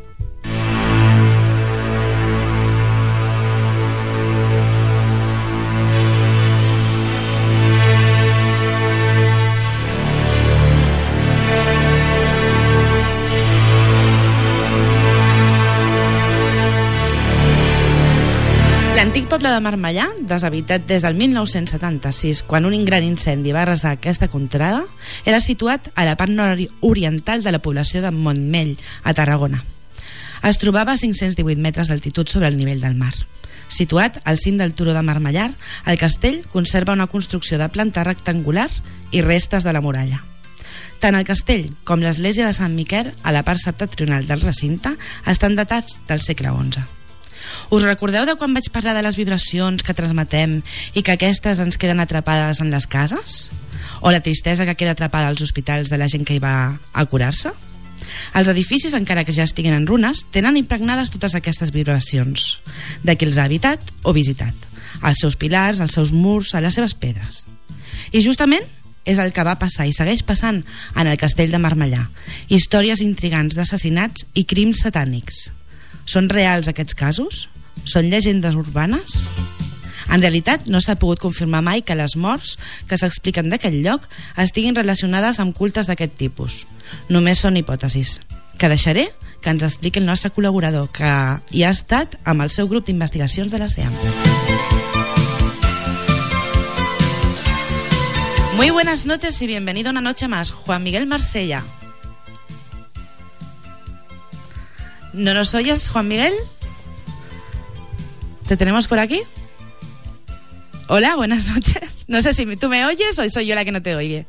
E: L'antic poble de Marmellà, deshabitat des del 1976, quan un gran incendi va arrasar aquesta contrada, era situat a la part nord-oriental de la població de Montmell, a Tarragona. Es trobava a 518 metres d'altitud sobre el nivell del mar. Situat al cim del turó de Marmellà, el castell conserva una construcció de planta rectangular i restes de la muralla. Tant el castell com l'església de Sant Miquel, a la part septentrional del recinte, estan datats del segle XI. Us recordeu de quan vaig parlar de les vibracions que transmetem i que aquestes ens queden atrapades en les cases? O la tristesa que queda atrapada als hospitals de la gent que hi va a curar-se? Els edificis, encara que ja estiguin en runes, tenen impregnades totes aquestes vibracions de qui els ha habitat o visitat, els seus pilars, els seus murs, a les seves pedres. I justament és el que va passar i segueix passant en el castell de Marmellà. Històries intrigants d'assassinats i crims satànics. Són reals aquests casos? Són llegendes urbanes? En realitat, no s'ha pogut confirmar mai que les morts que s'expliquen d'aquest lloc estiguin relacionades amb cultes d'aquest tipus. Només són hipòtesis, que deixaré que ens expliqui el nostre col·laborador, que hi ha estat amb el seu grup d'investigacions de la SEAM. Muy buenas noches y bienvenido una noche más, Juan Miguel Marsella. ¿No nos oyes, Juan Miguel? ¿Te tenemos por aquí? Hola, buenas noches. No sé si tú me oyes o soy yo la que no te oye.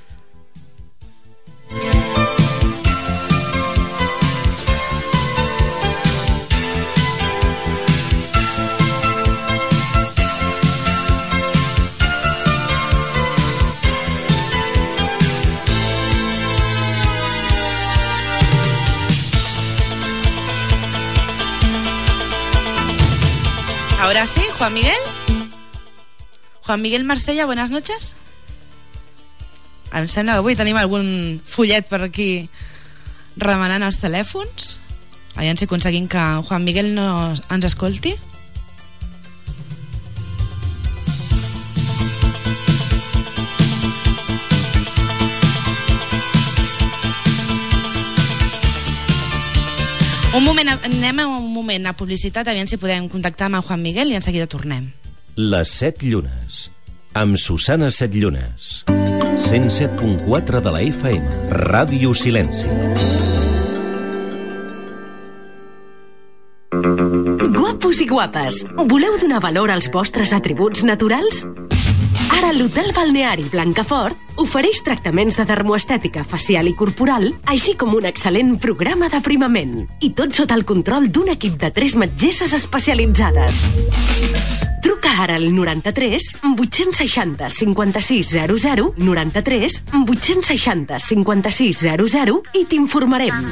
E: Ahora sí, Juan Miguel. Juan Miguel Marsella, buenas noches. Em sembla que avui tenim algun follet per aquí remenant els telèfons. Aviam si aconseguim que Juan Miguel no ens escolti. Anem un moment a publicitat, aviam si podem contactar amb en Juan Miguel i en seguida tornem.
D: Les 7 llunes, amb Susana Setlunes. 107.4 de la FM, Ràdio Silenci.
H: Guapos i guapes, voleu donar valor als vostres atributs naturals? Ara l'Hotel Balneari Blancafort ofereix tractaments de dermoestètica facial i corporal, així com un excel·lent programa d'aprimament. I tot sota el control d'un equip de 3 metgesses especialitzades. Truca ara al 93 860 56 00, 93 860 56 00 i t'informarem.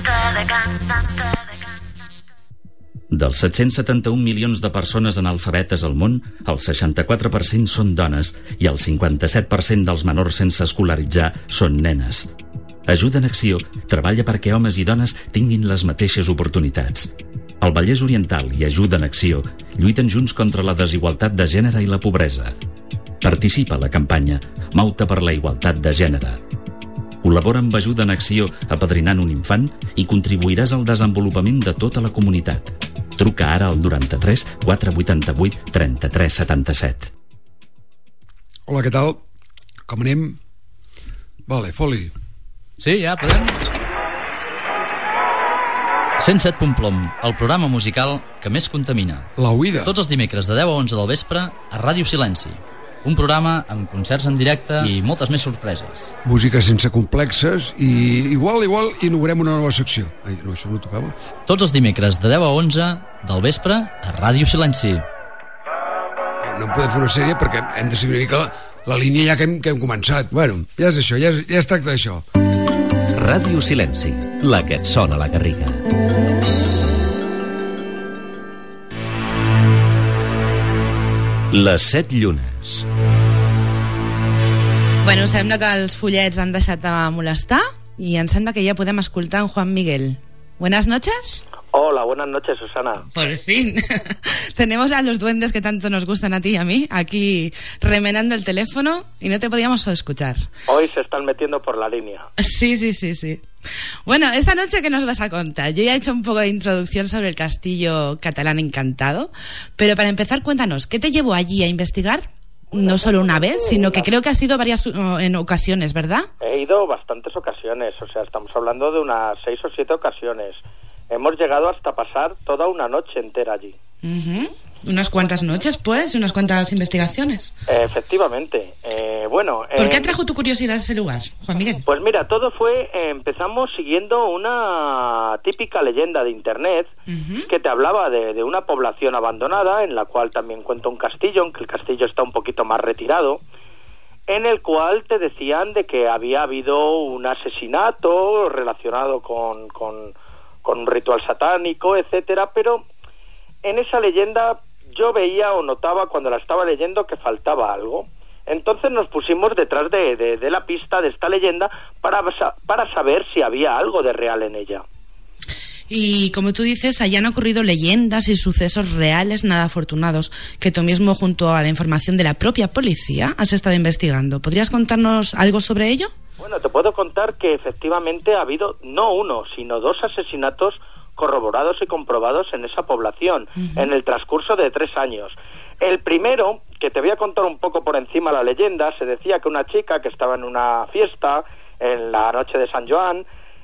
O: Dels 771 milions de persones analfabetes al món, el 64% són dones i el 57% dels menors sense escolaritzar són nenes. Ajuda en Acció treballa perquè homes i dones tinguin les mateixes oportunitats. El Vallès Oriental i Ajuda en Acció lluiten junts contra la desigualtat de gènere i la pobresa. Participa a la campanya Mou-te per la igualtat de gènere. Col·labora amb Ajuda en Acció apadrinant un infant i contribuiràs al desenvolupament de tota la comunitat. Truca ara al 93 488 33 77.
P: Hola, què tal? Com anem? Vale, foli.
Q: Sí, ja, podem. 107 Plom, el programa musical que més contamina.
P: La Oïda.
Q: Tots els dimecres de 10 a 11 del vespre a Ràdio Silenci. Un programa amb concerts en directe i moltes més sorpreses.
P: Música sense complexes i igual inaugurem una nova secció. Ai, no, això no tocava.
Q: Tots els dimecres de 10 a 11 del vespre a Ràdio Silenci.
P: No en podem fer una sèrie perquè hem de seguir una mica la línia ja que hem començat. Bueno, ja és això, ja es tracta d'això.
D: Ràdio Silenci, la que et sona a la garriga. Les 7 llunes.
E: Bueno, sembla que els follets han deixat de molestar i em sembla que ya podem escoltar en Juan Miguel. Buenas noches.
R: Hola, buenas noches, Susana.
E: Por fin. Tenemos a los duendes que tanto nos gustan a ti y a mí aquí remenando el teléfono y no te podíamos escuchar.
R: Hoy se están metiendo por la línea.
E: Sí. Bueno, esta noche, ¿qué nos vas a contar? Yo ya he hecho un poco de introducción sobre el castillo catalán encantado, pero para empezar, cuéntanos, ¿qué te llevó allí a investigar? No solo una vez, sino que creo que ha sido varias en ocasiones, ¿verdad?
R: He ido bastantes ocasiones, o sea, estamos hablando de unas 6 o 7 ocasiones. Hemos llegado hasta pasar toda una noche entera allí.
E: Unas cuantas noches, pues, unas cuantas investigaciones.
R: Efectivamente. Bueno...
E: ¿Por qué atrajo tu curiosidad ese lugar, Juan Miguel?
R: Pues mira, todo fue... empezamos siguiendo una típica leyenda de internet que te hablaba de una población abandonada, en la cual también cuenta un castillo, aunque el castillo está un poquito más retirado, en el cual te decían de que había habido un asesinato relacionado con un ritual satánico, etcétera, pero en esa leyenda yo veía o notaba cuando la estaba leyendo que faltaba algo. Entonces nos pusimos detrás de la pista de esta leyenda para saber si había algo de real en ella.
E: Y como tú dices, allá han ocurrido leyendas y sucesos reales nada afortunados que tú mismo, junto a la información de la propia policía, has estado investigando. ¿Podrías contarnos algo sobre ello?
R: Bueno, te puedo contar que efectivamente ha habido no uno, sino 2 asesinatos corroborados y comprobados en esa población en el transcurso de 3 años. El primero, que te voy a contar un poco por encima la leyenda, se decía que una chica que estaba en una fiesta en la noche de San Joan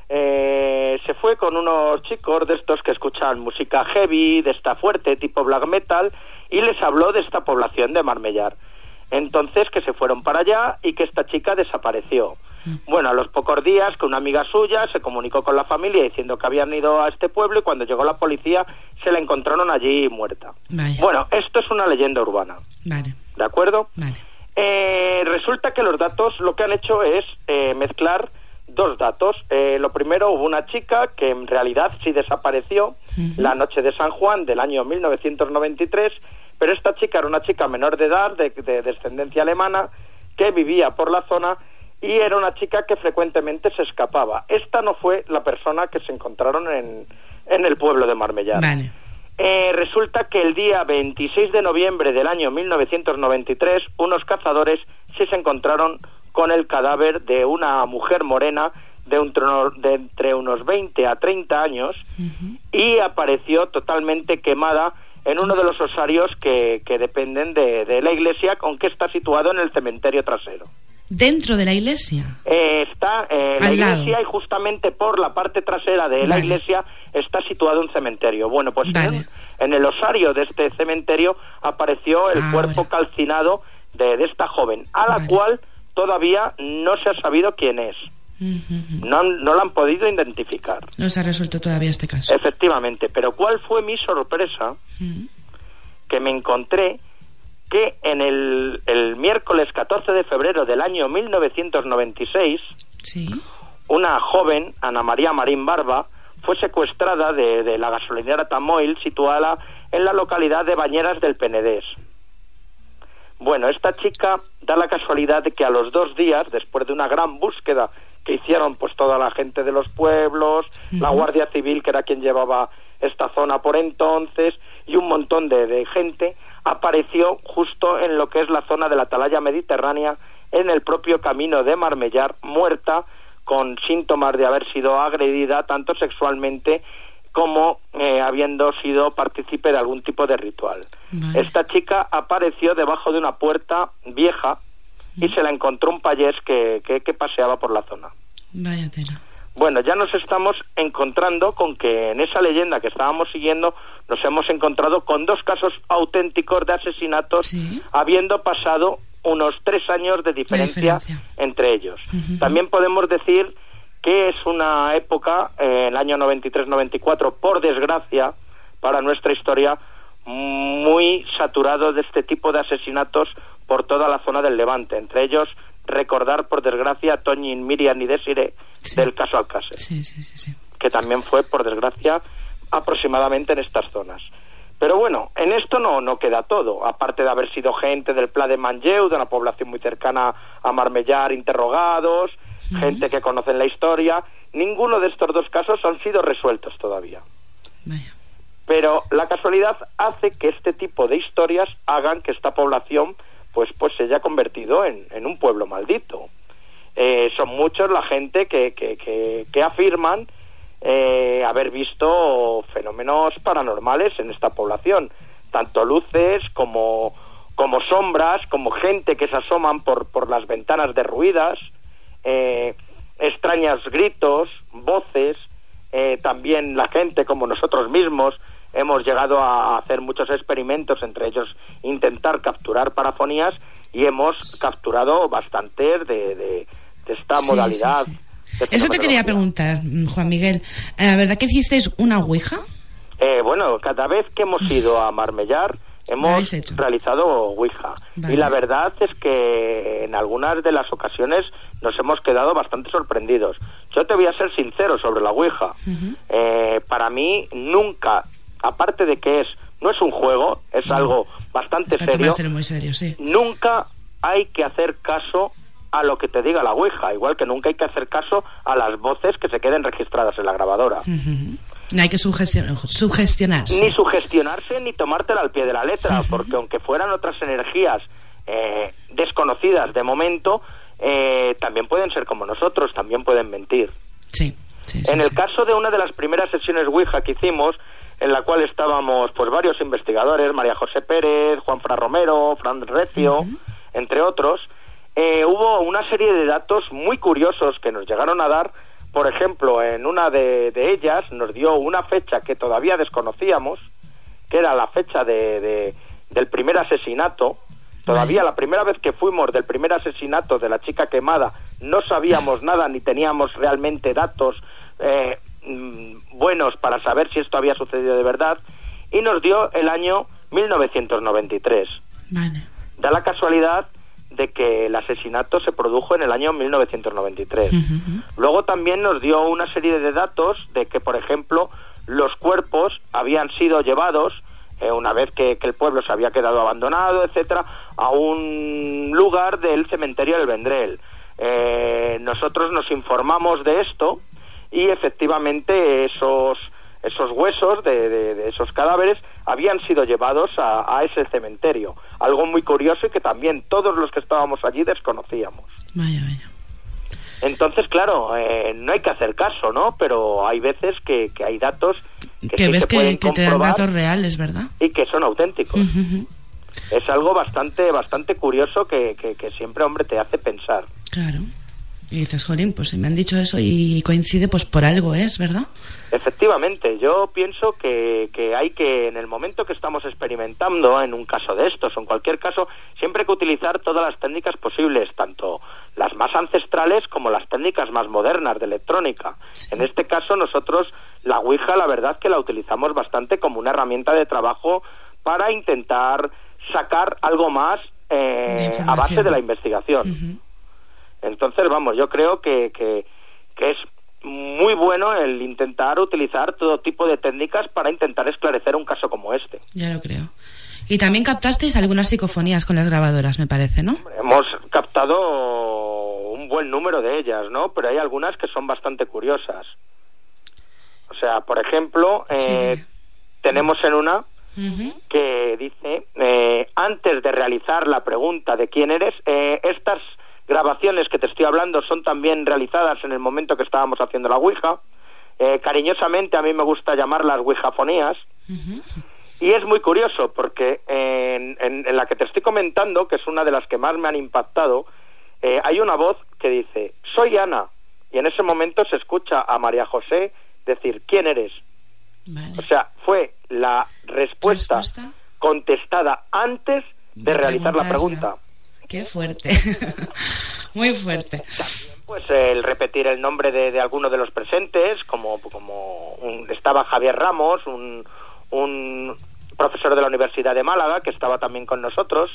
R: se fue con unos chicos de estos que escuchan música heavy, de esta fuerte, tipo black metal, y les habló de esta población de Marmellar. Entonces que se fueron para allá y que esta chica desapareció. Bueno, a los pocos días que una amiga suya se comunicó con la familia diciendo que habían ido a este pueblo y cuando llegó la policía se la encontraron allí muerta.
E: Vaya.
R: Bueno, esto es una leyenda urbana.
E: Vale.
R: ¿De acuerdo?
E: Vale.
R: Resulta que los datos lo que han hecho es mezclar 2 datos. Lo primero, hubo una chica que en realidad sí desapareció la noche de San Juan del año 1993, pero esta chica era una chica menor de edad, de descendencia alemana, que vivía por la zona y era una chica que frecuentemente se escapaba. Esta no fue la persona que se encontraron en el pueblo de Marmellar.
E: Vale.
R: Resulta que el día 26 de noviembre del año 1993, unos cazadores sí se encontraron con el cadáver de una mujer morena de entre unos 20 a 30 años, y apareció totalmente quemada en uno de los osarios que dependen de la iglesia, aunque está situado en el cementerio trasero.
E: ¿Dentro de la iglesia?
R: Está la iglesia, y justamente por la parte trasera de la iglesia está situado un cementerio. Bueno, pues en el osario de este cementerio apareció el cuerpo calcinado de esta joven, a la cual todavía no se ha sabido quién es. No la han podido identificar.
E: No se ha resuelto todavía este caso.
R: Efectivamente, pero ¿cuál fue mi sorpresa? Que me encontré que en el miércoles 14 de febrero del año 1996, una joven, Ana María Marín Barba, fue secuestrada de la gasolinera Tamoil, situada en la localidad de Bañeras del Penedés. Bueno, esta chica da la casualidad de que a los 2 días, después de una gran búsqueda que hicieron pues toda la gente de los pueblos, la Guardia Civil, que era quien llevaba esta zona por entonces, y un montón de gente, apareció justo en lo que es la zona de la Atalaya Mediterránea, en el propio camino de Marmellar, muerta, con síntomas de haber sido agredida tanto sexualmente como habiendo sido partícipe de algún tipo de ritual. Esta chica apareció debajo de una puerta vieja y se la encontró un payés que paseaba por la zona.
E: Vaya tela.
R: Bueno, ya nos estamos encontrando con que en esa leyenda que estábamos siguiendo nos hemos encontrado con 2 casos auténticos de asesinatos, habiendo pasado unos 3 años de diferencia entre ellos. También podemos decir que es una época, el año 93-94, por desgracia, para nuestra historia, muy saturado de este tipo de asesinatos por toda la zona del Levante. Entre ellos, recordar, por desgracia, a Toñín, Miriam y Desiré del caso Alcácer, que también fue, por desgracia, aproximadamente en estas zonas. Pero bueno, en esto no queda todo. Aparte de haber sido gente del Pla de Manlleu, de una población muy cercana a Marmellar, interrogados, gente que conocen la historia, ninguno de estos 2 casos han sido resueltos todavía. Pero la casualidad hace que este tipo de historias hagan que esta población pues se haya convertido en un pueblo maldito. Son muchos la gente que afirman haber visto fenómenos paranormales en esta población, tanto luces como sombras, como gente que se asoman por las ventanas derruidas, extraños gritos, voces, también la gente, como nosotros mismos, hemos llegado a hacer muchos experimentos, entre ellos intentar capturar parafonías, y hemos capturado bastantes de esta modalidad.
E: Eso te quería preguntar, Juan Miguel. ¿La verdad que hicisteis una ouija?
R: Bueno, cada vez que hemos ido a Marmellar hemos realizado ouija. Y la verdad es que en algunas de las ocasiones nos hemos quedado bastante sorprendidos. Yo te voy a ser sincero sobre la ouija. Para mí nunca, aparte de que no es un juego, es algo bastante serio.
E: Ser muy serio, sí.
R: Nunca hay que hacer caso a lo que te diga la ouija, igual que nunca hay que hacer caso a las voces que se queden registradas en la grabadora.
E: No hay que sugestionarse.
R: Ni sugestionarse ni tomártela al pie de la letra, porque aunque fueran otras energías desconocidas de momento, también pueden ser como nosotros, también pueden mentir. En el caso de una de las primeras sesiones ouija que hicimos, en la cual estábamos pues varios investigadores, María José Pérez, Juan Fra Romero, Fran Recio, entre otros, hubo una serie de datos muy curiosos que nos llegaron a dar. Por ejemplo, en una de ellas nos dio una fecha que todavía desconocíamos, que era la fecha del primer asesinato. Todavía la primera vez que fuimos del primer asesinato de la chica quemada no sabíamos nada, ni teníamos realmente datos buenos para saber si esto había sucedido de verdad, y nos dio el año 1993. Da la casualidad de que el asesinato se produjo en el año 1993. Luego también nos dio una serie de datos de que, por ejemplo, los cuerpos habían sido llevados, una vez que el pueblo se había quedado abandonado, etcétera, a un lugar del cementerio del Vendrell. nosotros nos informamos de esto y efectivamente esos huesos de esos cadáveres habían sido llevados a ese cementerio. Algo muy curioso y que también todos los que estábamos allí desconocíamos.
E: Vaya, vaya.
R: Entonces, claro, no hay que hacer caso, ¿no? Pero hay veces que hay datos que sí
E: ves
R: se pueden
E: que te dan
R: comprobar
E: datos reales, ¿verdad?
R: y que son auténticos. Es algo bastante curioso que siempre, hombre, te hace pensar.
E: Claro. Y dices, jolín, pues si me han dicho eso y coincide, pues por algo es, ¿verdad?
R: Efectivamente, yo pienso que hay que, en el momento que estamos experimentando, en un caso de estos o en cualquier caso, siempre hay que utilizar todas las técnicas posibles, tanto las más ancestrales como las técnicas más modernas de electrónica. Sí. En este caso, nosotros, la Ouija, la verdad que la utilizamos bastante como una herramienta de trabajo para intentar sacar algo más a base de la investigación. Entonces, vamos, yo creo que es muy bueno el intentar utilizar todo tipo de técnicas para intentar esclarecer un caso como este.
E: Ya lo creo. Y también captasteis algunas psicofonías con las grabadoras, me parece, ¿no?
R: Hemos captado un buen número de ellas, ¿no? Pero hay algunas que son bastante curiosas. O sea, por ejemplo, tenemos en una que dice, antes de realizar la pregunta de quién eres, estas grabaciones que te estoy hablando son también realizadas en el momento que estábamos haciendo la Ouija. Cariñosamente a mí me gusta llamarlas Ouijafonías. Y es muy curioso porque en la que te estoy comentando, que es una de las que más me han impactado, hay una voz que dice, soy Ana. Y en ese momento se escucha a María José decir, ¿quién eres? Vale. O sea, fue la respuesta contestada antes de realizar la pregunta.
E: Qué fuerte. Muy fuerte.
R: También, pues el repetir el nombre de alguno de los presentes, como estaba Javier Ramos, un profesor de la Universidad de Málaga, que estaba también con nosotros.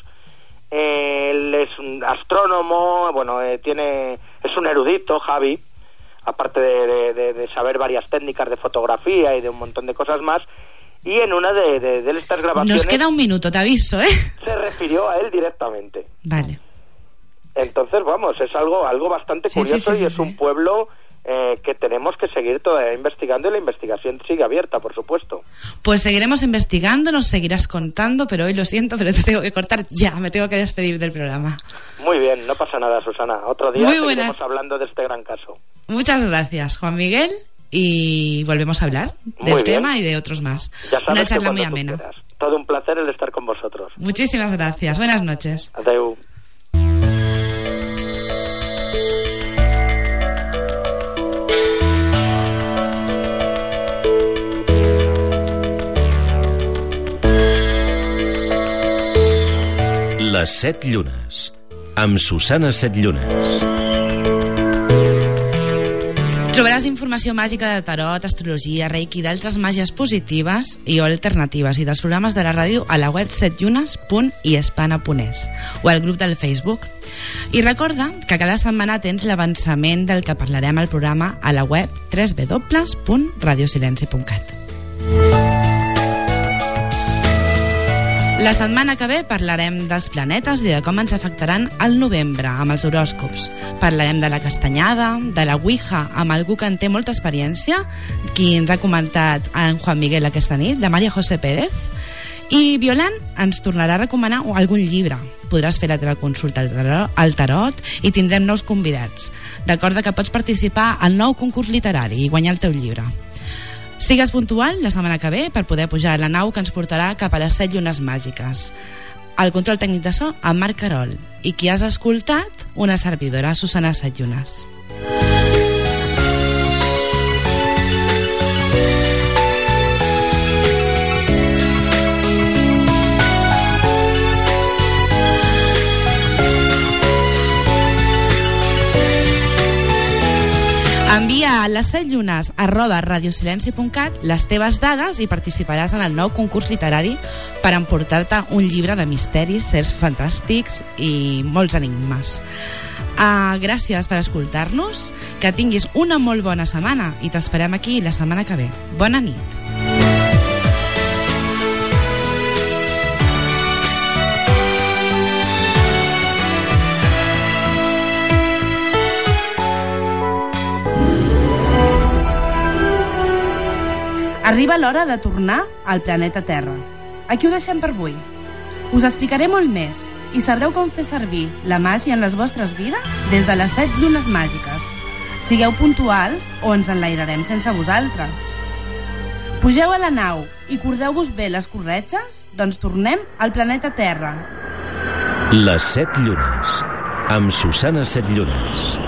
R: Él es un astrónomo, bueno, es un erudito, Javi, aparte de saber varias técnicas de fotografía y de un montón de cosas más. Y en una de estas grabaciones...
E: Nos queda un minuto, te aviso, ¿eh?
R: Se refirió a él directamente.
E: Vale.
R: Entonces, vamos, es algo bastante curioso y es un pueblo que tenemos que seguir todavía investigando y la investigación sigue abierta, por supuesto.
E: Pues seguiremos investigando, nos seguirás contando, pero hoy lo siento, pero te tengo que cortar ya, me tengo que despedir del programa.
R: Muy bien, no pasa nada, Susana. Otro día seguiremos hablando de este gran caso.
E: Muchas gracias, Juan Miguel. Y volvemos a hablar del tema y de otros más. Una charla muy amena.
R: Todo un placer el estar con vosotros.
E: Muchísimas gracias. Buenas noches.
R: Adeu.
D: Les 7 llunes, amb Susana Setlunes.
E: Trobaràs informació màgica de tarot, astrologia, reiki i d'altres màgies positives i o alternatives i dels programes de la ràdio a la web setllunes.iespana.es o al grup del Facebook. I recorda que cada setmana tens l'avançament del que parlarem al programa a la web www.radiosilenci.cat. La setmana que ve parlarem dels planetes i de com ens afectaran al novembre amb els horòscops. Parlarem de la castanyada, de la Ouija amb algú que en té molta experiència, qui ens ha comentat en Juan Miguel aquesta nit, la María José Pérez. I Violant ens tornarà a recomanar algun llibre. Podràs fer la teva consulta al tarot i tindrem nous convidats. Recorda que pots participar al nou concurs literari i guanyar el teu llibre. Sigues puntual la setmana que ve per poder pujar a la nau que ens portarà cap a les 7 llunes màgiques. El control tècnic de so, amb Marc Carol. I qui has escoltat? Una servidora, Susana Setlunes. Envia a les7llunes@radiosilenci.cat les teves dades i participaràs en el nou concurs literari per emportar-te un llibre de misteris, sers fantàstics i molts enigmes. Gràcies per escoltar-nos, que tinguis una molt bona setmana i t'esperem aquí la setmana que ve. Bona nit. Arriba l'hora de tornar al planeta Terra. Aquí ho deixem per avui. Us explicaré molt més i sabreu com fer servir la màgia en les vostres vides des de les 7 llunes màgiques. Sigueu puntuals o ens enlairarem sense vosaltres. Pugeu a la nau i cordeu-vos bé les corretges, doncs tornem al planeta Terra.
D: Les 7 llunes, amb Susana Set Llunes.